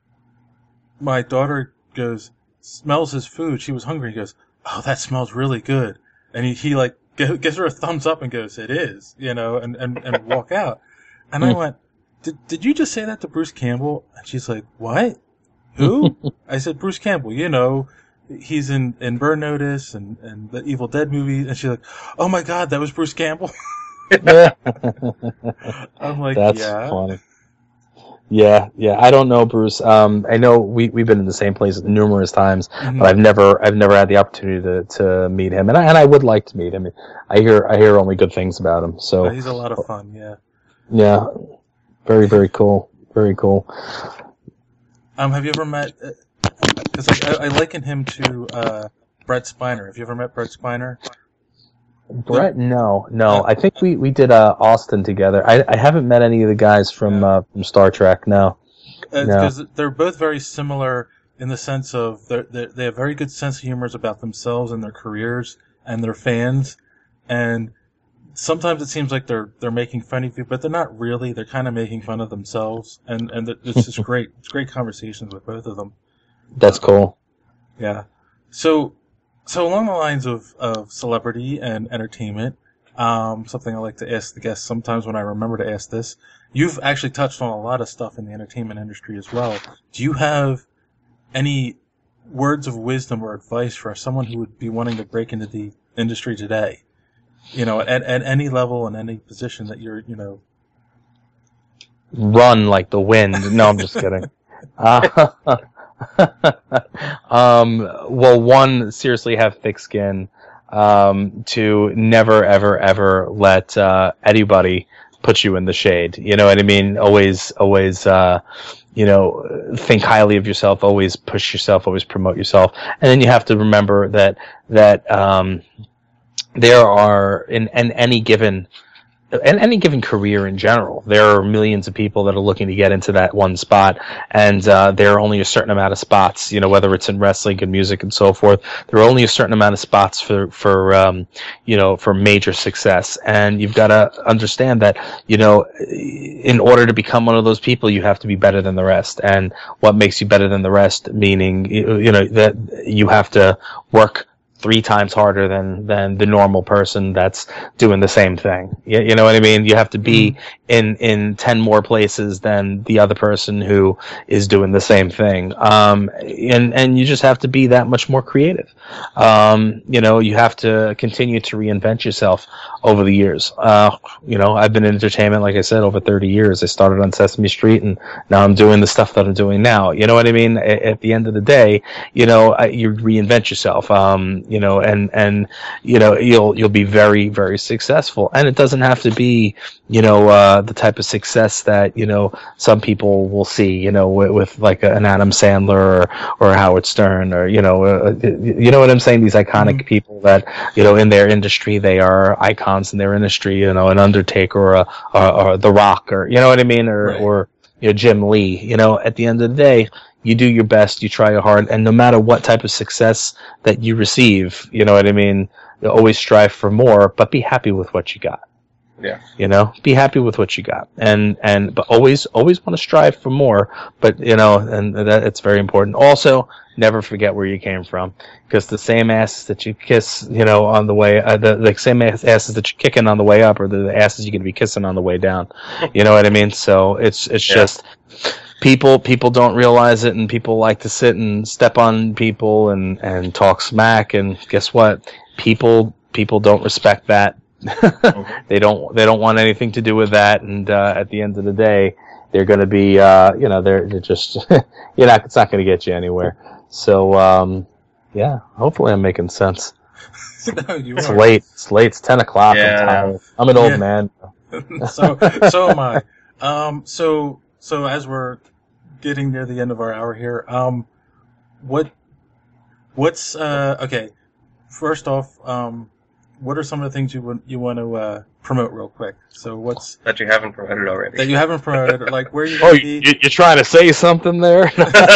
[SPEAKER 1] my daughter goes, smells his food. She was hungry. He goes, "Oh, that smells really good." And he, he like gives her a thumbs up and goes, "It is," you know, and and, and walk out. And I went, Did did you just say that to Bruce Campbell? And she's like, "What? Who?" I said, "Bruce Campbell, you know, he's in, in Burn Notice and, and the Evil Dead movie." And she's like, "Oh my God, that was Bruce Campbell?" I'm like,
[SPEAKER 2] That's
[SPEAKER 1] yeah.
[SPEAKER 2] funny. Yeah, yeah. I don't know, Bruce. Um, I know we we've been in the same place numerous times,
[SPEAKER 1] Mhm.
[SPEAKER 2] but I've never I've never had the opportunity to, to meet him, and I and I would like to meet him. I hear I hear only good things about him. So
[SPEAKER 1] He's a lot of fun, yeah.
[SPEAKER 2] yeah, very very cool, very cool.
[SPEAKER 1] Um, have you ever met? Because I, I liken him to uh, Brett Spiner. Have you ever met Brett Spiner?
[SPEAKER 2] Brett, no, no.
[SPEAKER 1] Uh,
[SPEAKER 2] I think we, we did uh, Austin together. I, I haven't met any of the guys from
[SPEAKER 1] Yeah.
[SPEAKER 2] uh, from Star Trek. No, no.
[SPEAKER 1] Because they're both very similar in the sense of they're, they're, they have very good sense of humors about themselves and their careers and their fans. And sometimes it seems like they're they're making fun of you, but they're not really. They're kind of making fun of themselves. And and it's just great. It's great conversations with both of them.
[SPEAKER 2] That's cool.
[SPEAKER 1] Yeah. So, so along the lines of, of celebrity and entertainment, um, something I like to ask the guests sometimes when I remember to ask this, you've actually touched on a lot of stuff in the entertainment industry as well. Do you have any words of wisdom or advice for someone who would be wanting to break into the industry today? You know, at, at any level and any position that you're, you know.
[SPEAKER 2] Run like the wind. No, I'm just kidding. Uh, um, well, one, seriously have thick skin. Um, to never, ever, ever let uh, anybody put you in the shade. You know what I mean? Always, always, uh, you know, think highly of yourself. Always push yourself. Always promote yourself. And then you have to remember that that um, there are in, in any given. And any given career in general, there are millions of people that are looking to get into that one spot, and uh, there are only a certain amount of spots. You know, whether it's in wrestling and music and so forth, there are only a certain amount of spots for for um, you know for major success. And you've got to understand that you know, in order to become one of those people, you have to be better than the rest. And what makes you better than the rest, meaning you know that you have to work three times harder than than the normal person that's doing the same thing. You, you know what I mean? You have to be mm-hmm. in in ten more places than the other person who is doing the same thing. Um, and and you just have to be that much more creative. Um, you know, you have to continue to reinvent yourself over the years. Uh, you know, I've been in entertainment, like I said, over thirty years. I started on Sesame Street, and now I'm doing the stuff that I'm doing now. You know what I mean? At, at the end of the day, you know, you reinvent yourself. Um, you know, and and you know, you'll you'll be very very successful. And it doesn't have to be, you know, uh, the type of success that, you know, some people will see, you know, with, with like an Adam Sandler or, or Howard Stern, or, you know, uh, you know what I'm saying? These iconic mm-hmm. people that, you know, in their industry, they are icons in their industry, you know, an Undertaker or, a, or, or The Rock, or, you know what I mean? Or, right. or, you know, Jim Lee. You know, at the end of the day, you do your best, you try your hard, and no matter what type of success that you receive, you know what I mean? You always strive for more, but be happy with what you got.
[SPEAKER 3] Yeah.
[SPEAKER 2] You know, be happy with what you got, and and but always always want to strive for more. But you know, and that it's very important. Also, never forget where you came from, because the same asses that you kiss, you know, on the way, uh, the the same asses that you're kicking on the way up, or the asses you're going to be kissing on the way down. You know what I mean? So it's it's yeah. just. People people don't realize it, and people like to sit and step on people and, and talk smack, and guess what? People people don't respect that. Okay. They don't they don't want anything to do with that, and uh, at the end of the day, they're going to be uh, you know they're they're just you're not it's not going to get you anywhere. So um, yeah, hopefully I'm making sense.
[SPEAKER 1] No, you
[SPEAKER 2] it's
[SPEAKER 1] are.
[SPEAKER 2] late. It's late. It's ten o'clock.
[SPEAKER 3] Yeah.
[SPEAKER 2] I'm tired. I'm an old
[SPEAKER 1] Yeah.
[SPEAKER 2] man.
[SPEAKER 1] so so am I. Um, so so as we're getting near the end of our hour here, um, what what's uh okay? First off, um, what are some of the things you want you want to uh, promote real quick? So what's
[SPEAKER 3] that you haven't promoted already?
[SPEAKER 1] that you haven't promoted, or like where you?
[SPEAKER 2] Oh,
[SPEAKER 1] be?
[SPEAKER 2] you, you're trying to say something there?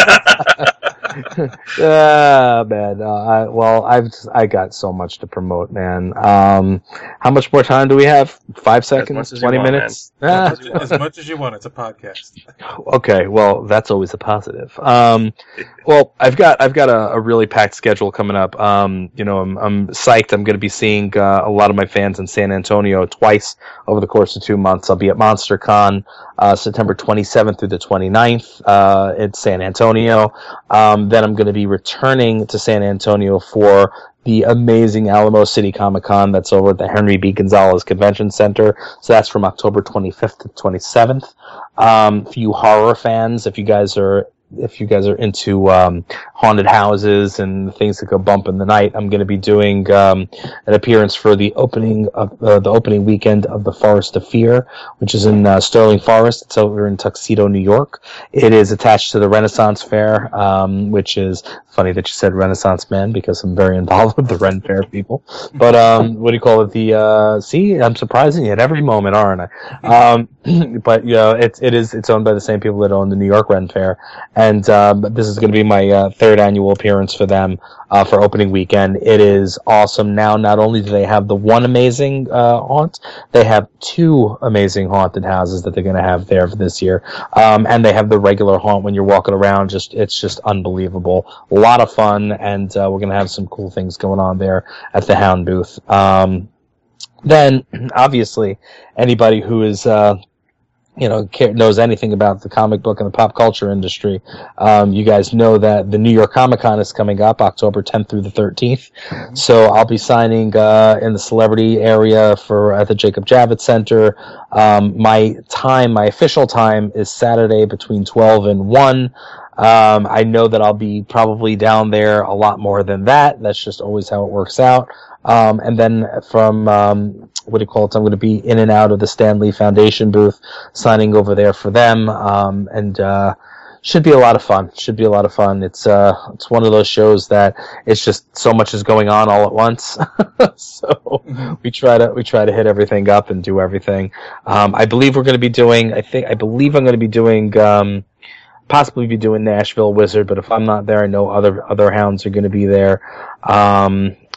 [SPEAKER 2] Ah, man. Uh, I, well, I've I got so much to promote, man. Um, how much more time do we have? Five seconds? Twenty
[SPEAKER 3] want,
[SPEAKER 2] minutes?
[SPEAKER 1] Ah. As, much, as much as you want. It's a podcast.
[SPEAKER 2] Okay, well, that's always a positive. Um, well, I've got I've got a, a really packed schedule coming up. Um, you know, I'm I'm psyched. I'm going to be seeing uh, a lot of my fans in San Antonio twice over the course of two months. I'll be at MonsterCon uh, September twenty-seventh through the twenty-ninth uh, in San Antonio. Um, then I'm going to be returning to San Antonio for the amazing Alamo City Comic Con that's over at the Henry B. Gonzalez Convention Center. So that's from October twenty-fifth to twenty-seventh. Um, for you horror fans, if you guys are if you guys are into um, haunted houses and things that go bump in the night, I'm going to be doing um, an appearance for the opening of uh, the opening weekend of the Forest of Fear, which is in uh, Sterling Forest. It's over in Tuxedo, New York. It is attached to the Renaissance Fair, um, which is funny that you said Renaissance Man, because I'm very involved with the Ren Fair people. But um, what do you call it? The uh, see, I'm surprising you at every moment, aren't I? Um, but you know, it's it is it's owned by the same people that own the New York Ren Fair. And um, this is going to be my uh, third annual appearance for them uh, for opening weekend. It is awesome. Now, not only do they have the one amazing uh, haunt, they have two amazing haunted houses that they're going to have there for this year. Um, and they have the regular haunt when you're walking around. Just It's just unbelievable. A lot of fun, and uh, we're going to have some cool things going on there at the Hound booth. Um, then, obviously, anybody who is... Uh, you know, knows anything about the comic book and the pop culture industry, um, you guys know that the New York Comic Con is coming up October tenth through the thirteenth. Mm-hmm. So I'll be signing uh, in the celebrity area for at the Jacob Javits Center. Um, my time, my official time, is Saturday between twelve and one. Um, I know that I'll be probably down there a lot more than that. That's just always how it works out. Um, and then from, um, what do you call it? I'm going to be in and out of the Stan Lee Foundation booth, signing over there for them. Um, and, uh, should be a lot of fun. Should be a lot of fun. It's, uh, it's one of those shows that it's just so much is going on all at once. So mm-hmm. we try to, we try to hit everything up and do everything. Um, I believe we're going to be doing, I think, I believe I'm going to be doing, um, possibly be doing Nashville Wizard, but if I'm not there, I know other, other hounds are going to be there. Um,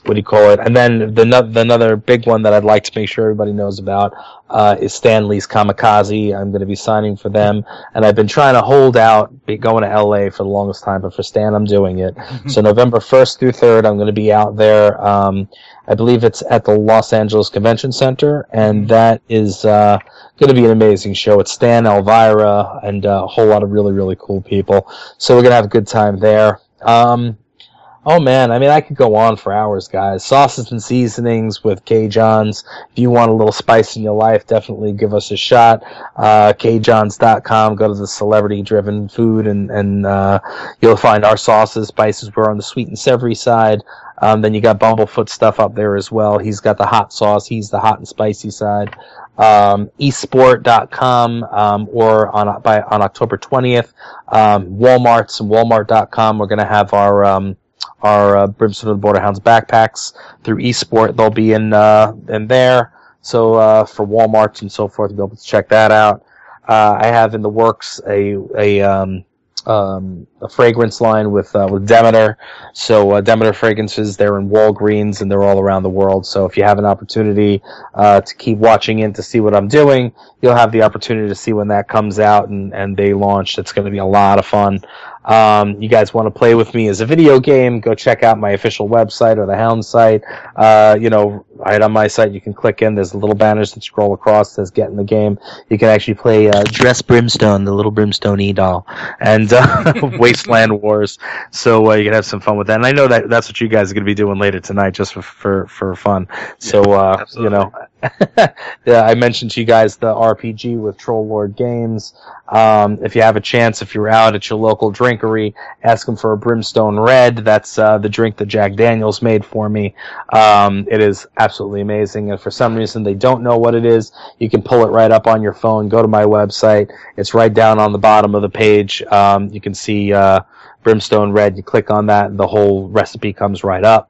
[SPEAKER 2] what do you call it? And then the, no- the another big one that I'd like to make sure everybody knows about uh, is Stan Lee's Kamikaze. I'm going to be signing for them, and I've been trying to hold out, be going to L A for the longest time, but for Stan, I'm doing it. So November first through third, I'm going to be out there. Um, I believe it's at the Los Angeles Convention Center, and that is uh, going to be an amazing show. It's Stan, Elvira, and uh, a whole lot of really, really cool people. So we're going to have a good time there. Um, Oh man, I mean, I could go on for hours, guys. Sauces and seasonings with K. John's. If you want a little spice in your life, definitely give us a shot. Uh, K Johns dot com. Go to the celebrity-driven food, and and uh, you'll find our sauces, spices. We're on the sweet and savory side. Um, then you got Bumblefoot stuff up there as well. He's got the hot sauce. He's the hot and spicy side. Um, esport dot com, um, or on by on October twentieth, um, Walmart's and Walmart dot com. We're gonna have our um, our uh, Brimstone of the Borderhounds backpacks through eSport. They'll be in uh, in there. So uh, for Walmart and so forth, you'll be able to check that out. Uh, I have in the works a a um, um, a fragrance line with uh, with Demeter. So uh, Demeter fragrances, they're in Walgreens and they're all around the world. So if you have an opportunity uh, to keep watching in to see what I'm doing, you'll have the opportunity to see when that comes out and, and they launch. It's going to be a lot of fun. Um, you guys want to play with me as a video game, go check out my official website or the Hound site. Uh, you know, right on my site, you can click in. There's little banners that scroll across that says get in the game. You can actually play uh, Dress Brimstone, the little Brimstone E-doll, and uh, Wasteland Wars. So uh, you can have some fun with that. And I know that that's what you guys are going to be doing later tonight just for for, for fun. So, uh, you know, yeah, I mentioned to you guys the R P G with Troll Lord Games. Um, if you have a chance, if you're out at your local drinkery, ask them for a Brimstone Red. That's uh, the drink that Jack Daniels made for me. Um, it is absolutely amazing. And for some reason they don't know what it is, you can pull it right up on your phone. Go to my website. It's right down on the bottom of the page. Um, you can see uh, Brimstone Red. You click on that, and the whole recipe comes right up.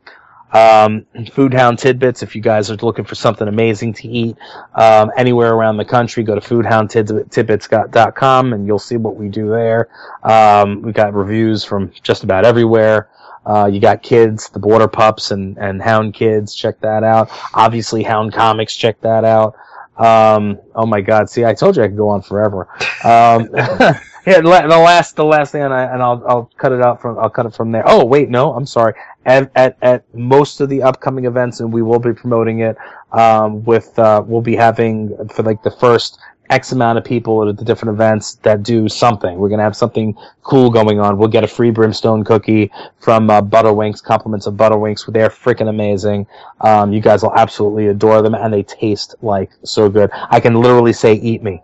[SPEAKER 2] Um, Foodhound Tidbits, if you guys are looking for something amazing to eat um, anywhere around the country, go to foodhound tidbits dot com and you'll see what we do there. Um, we got reviews from just about everywhere. Uh, you got kids, the Border Pups and, and Hound Kids, check that out. Obviously, Hound Comics, check that out. Um, oh my God, see, I told you I could go on forever. Um, yeah, the last, the last thing, and, I, and I'll, I'll cut it out from, I'll cut it from there. Oh, wait, no, I'm sorry. At, at, at most of the upcoming events, and we will be promoting it, um, with, uh, we'll be having, for like the first X amount of people at the different events that do something. We're gonna have something cool going on. We'll get a free Brimstone cookie from, uh, Butterwinks, compliments of Butterwinks. They're freaking amazing. Um, you guys will absolutely adore them, and they taste like so good. I can literally say, eat me.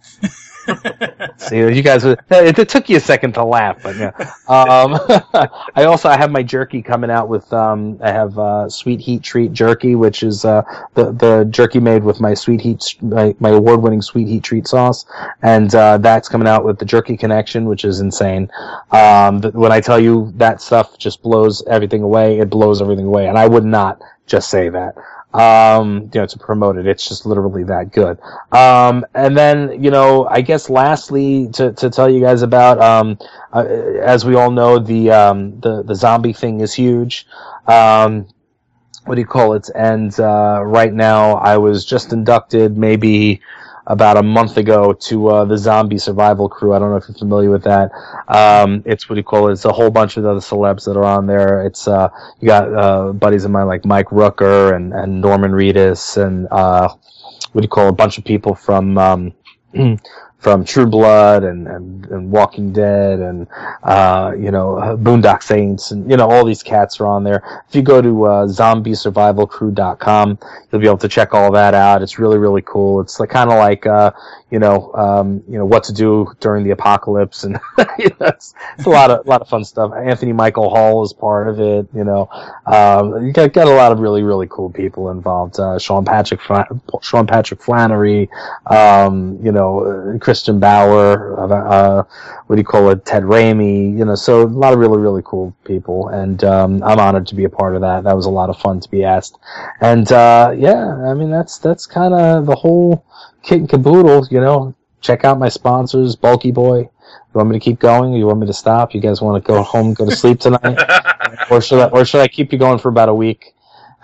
[SPEAKER 2] See, you guys, it, it took you a second to laugh, but yeah. Um, I also I have my jerky coming out with. Um, I have uh, Sweet Heat Treat jerky, which is uh, the the jerky made with my Sweet Heat, my, my award-winning Sweet Heat Treat sauce, and uh, that's coming out with the Jerky Connection, which is insane. Um, when I tell you that stuff just blows everything away, it blows everything away, and I would not just say that. Um, you know, to promote it. It's just literally that good. Um, and then, you know, I guess lastly to, to tell you guys about, um, uh, as we all know, the, um, the, the zombie thing is huge. Um, what do you call it? And, uh, right now I was just inducted maybe about a month ago to uh, the Zombie Survival Crew. I don't know if you're familiar with that. Um, it's what do you call it? It's a whole bunch of other celebs that are on there. It's uh, you got uh, buddies of mine like Mike Rooker and, and Norman Reedus and uh, what do you call it? A bunch of people from um, from True Blood and, and, and Walking Dead and uh, you know Boondock Saints and you know all these cats are on there. If you go to uh, zombie survival crew dot com, you'll be able to check all that out. It's really really cool. It's like kind of like uh, you know um, you know what to do during the apocalypse and you know, it's, it's a lot of a lot of fun stuff. Anthony Michael Hall is part of it. You know um, you got, got a lot of really really cool people involved. Uh, Sean Patrick Sean Patrick Flannery. Um, you know. Chris Christian Bauer, uh, what do you call it, Ted Raimi, you know, so a lot of really, really cool people, and um, I'm honored to be a part of that. That was a lot of fun to be asked. And, uh, yeah, I mean, that's that's kind of the whole kit and caboodle, you know. Check out my sponsors, Bulky Boy. You want me to keep going? You want me to stop? You guys want to go home, go to sleep tonight? or should I, or should I keep you going for about a week?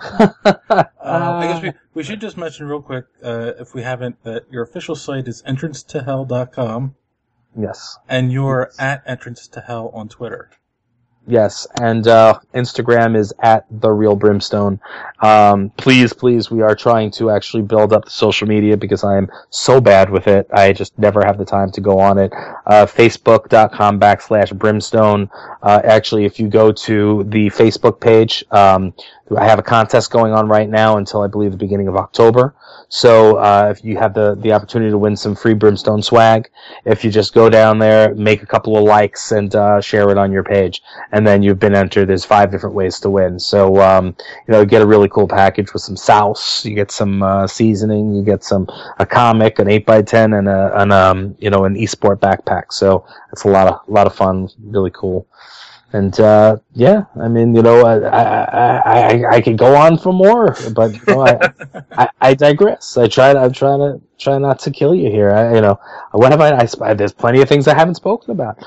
[SPEAKER 1] uh, I guess we, we should just mention real quick, uh, if we haven't, that your official site is entrance to hell dot com.
[SPEAKER 2] Yes.
[SPEAKER 1] And you're yes. at Entrance to Hell on Twitter.
[SPEAKER 2] Yes, and uh, Instagram is at The Real Brimstone. Um, please, please, we are trying to actually build up the social media because I am so bad with it. I just never have the time to go on it. Uh, Facebook.com backslash Brimstone. Uh, actually, if you go to the Facebook page, um, I have a contest going on right now until I believe the beginning of October. So uh, if you have the, the opportunity to win some free Brimstone swag, if you just go down there, make a couple of likes, and uh, share it on your page, and then you've been entered. There's five different ways to win. So um, you know, get a really cool package with some sauce. You get some uh, seasoning. You get some a comic, an eight by ten, and a an um you know an eSport backpack. So it's a lot of a lot of fun. Really cool. And uh, yeah, I mean, you know, I I, I I could go on for more, but you know, I, I I digress. I try. I'm trying to try not to kill you here. I, you know, what have I, I? There's plenty of things I haven't spoken about.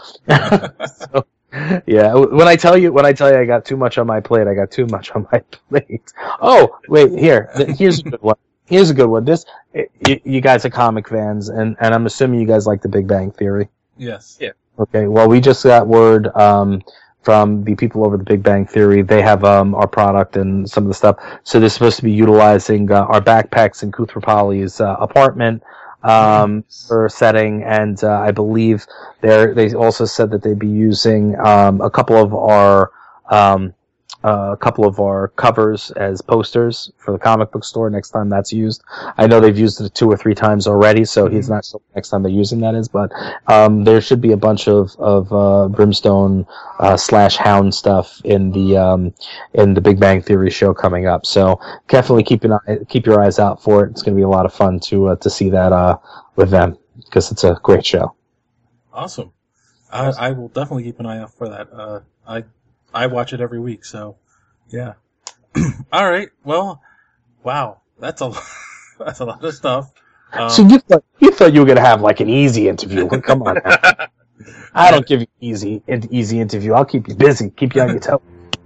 [SPEAKER 2] So, yeah, when I tell you when I tell you I got too much on my plate, I got too much on my plate. Oh, wait, here. Here's a good one. Here's a good one. This you, you guys are comic fans, and and I'm assuming you guys like The Big Bang Theory.
[SPEAKER 1] Yes.
[SPEAKER 3] Yeah.
[SPEAKER 2] Okay. Well, we just got word. Um, from the people over the Big Bang Theory. They have um, our product and some of the stuff. So they're supposed to be utilizing uh, our backpacks in Koothrappali's uh, apartment um, nice. for setting. And uh, I believe they they also said that they'd be using um, a couple of our um, uh, a couple of our covers as posters for the comic book store next time that's used. I know they've used it two or three times already, so mm-hmm. he's not sure next time they're using that is, but um, there should be a bunch of, of uh, Brimstone uh, slash Hound stuff in the um, in the Big Bang Theory show coming up. So definitely keep an eye, keep your eyes out for it. It's going to be a lot of fun to uh, to see that uh, with them because it's a great show.
[SPEAKER 1] Awesome. I, I will definitely keep an eye out for that. Uh, I I watch it every week, so yeah. All right. Well, wow, that's a that's a lot of stuff. Um,
[SPEAKER 2] so you thought you thought you were gonna have like an easy interview? Come on, man. I don't give you easy easy interview. I'll keep you busy, keep you on your toes.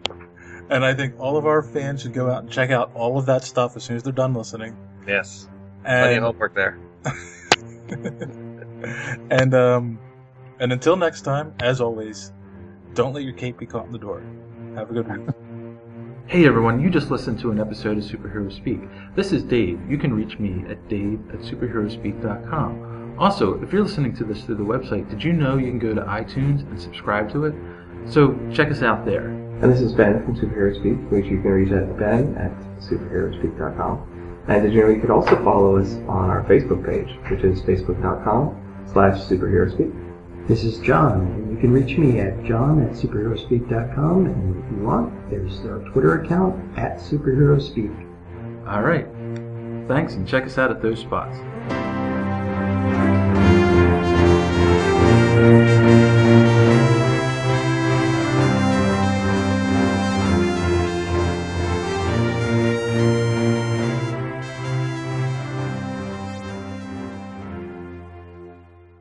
[SPEAKER 1] And I think all of our fans should go out and check out all of that stuff as soon as they're done listening.
[SPEAKER 3] Yes.
[SPEAKER 1] And,
[SPEAKER 3] plenty of homework there.
[SPEAKER 1] and um, and until next time, as always, don't let your cape be caught in the door. Have a good week.
[SPEAKER 4] Hey everyone, you just listened to an episode of Superhero Speak. This is Dave. You can reach me at dave at superhero speak dot com. Also, if you're listening to this through the website, did you know you can go to iTunes and subscribe to it? So check us out there.
[SPEAKER 5] And this is Ben from Superhero Speak, which you can reach at ben at superhero speak dot com. And did you know you could also follow us on our Facebook page, which is facebook dot com slash superhero speak.
[SPEAKER 6] This is John, and you can reach me at john at superhero speak dot com, and if you want, there's our Twitter account, at superheroSpeak.
[SPEAKER 4] Alright, thanks, and check us out at those spots.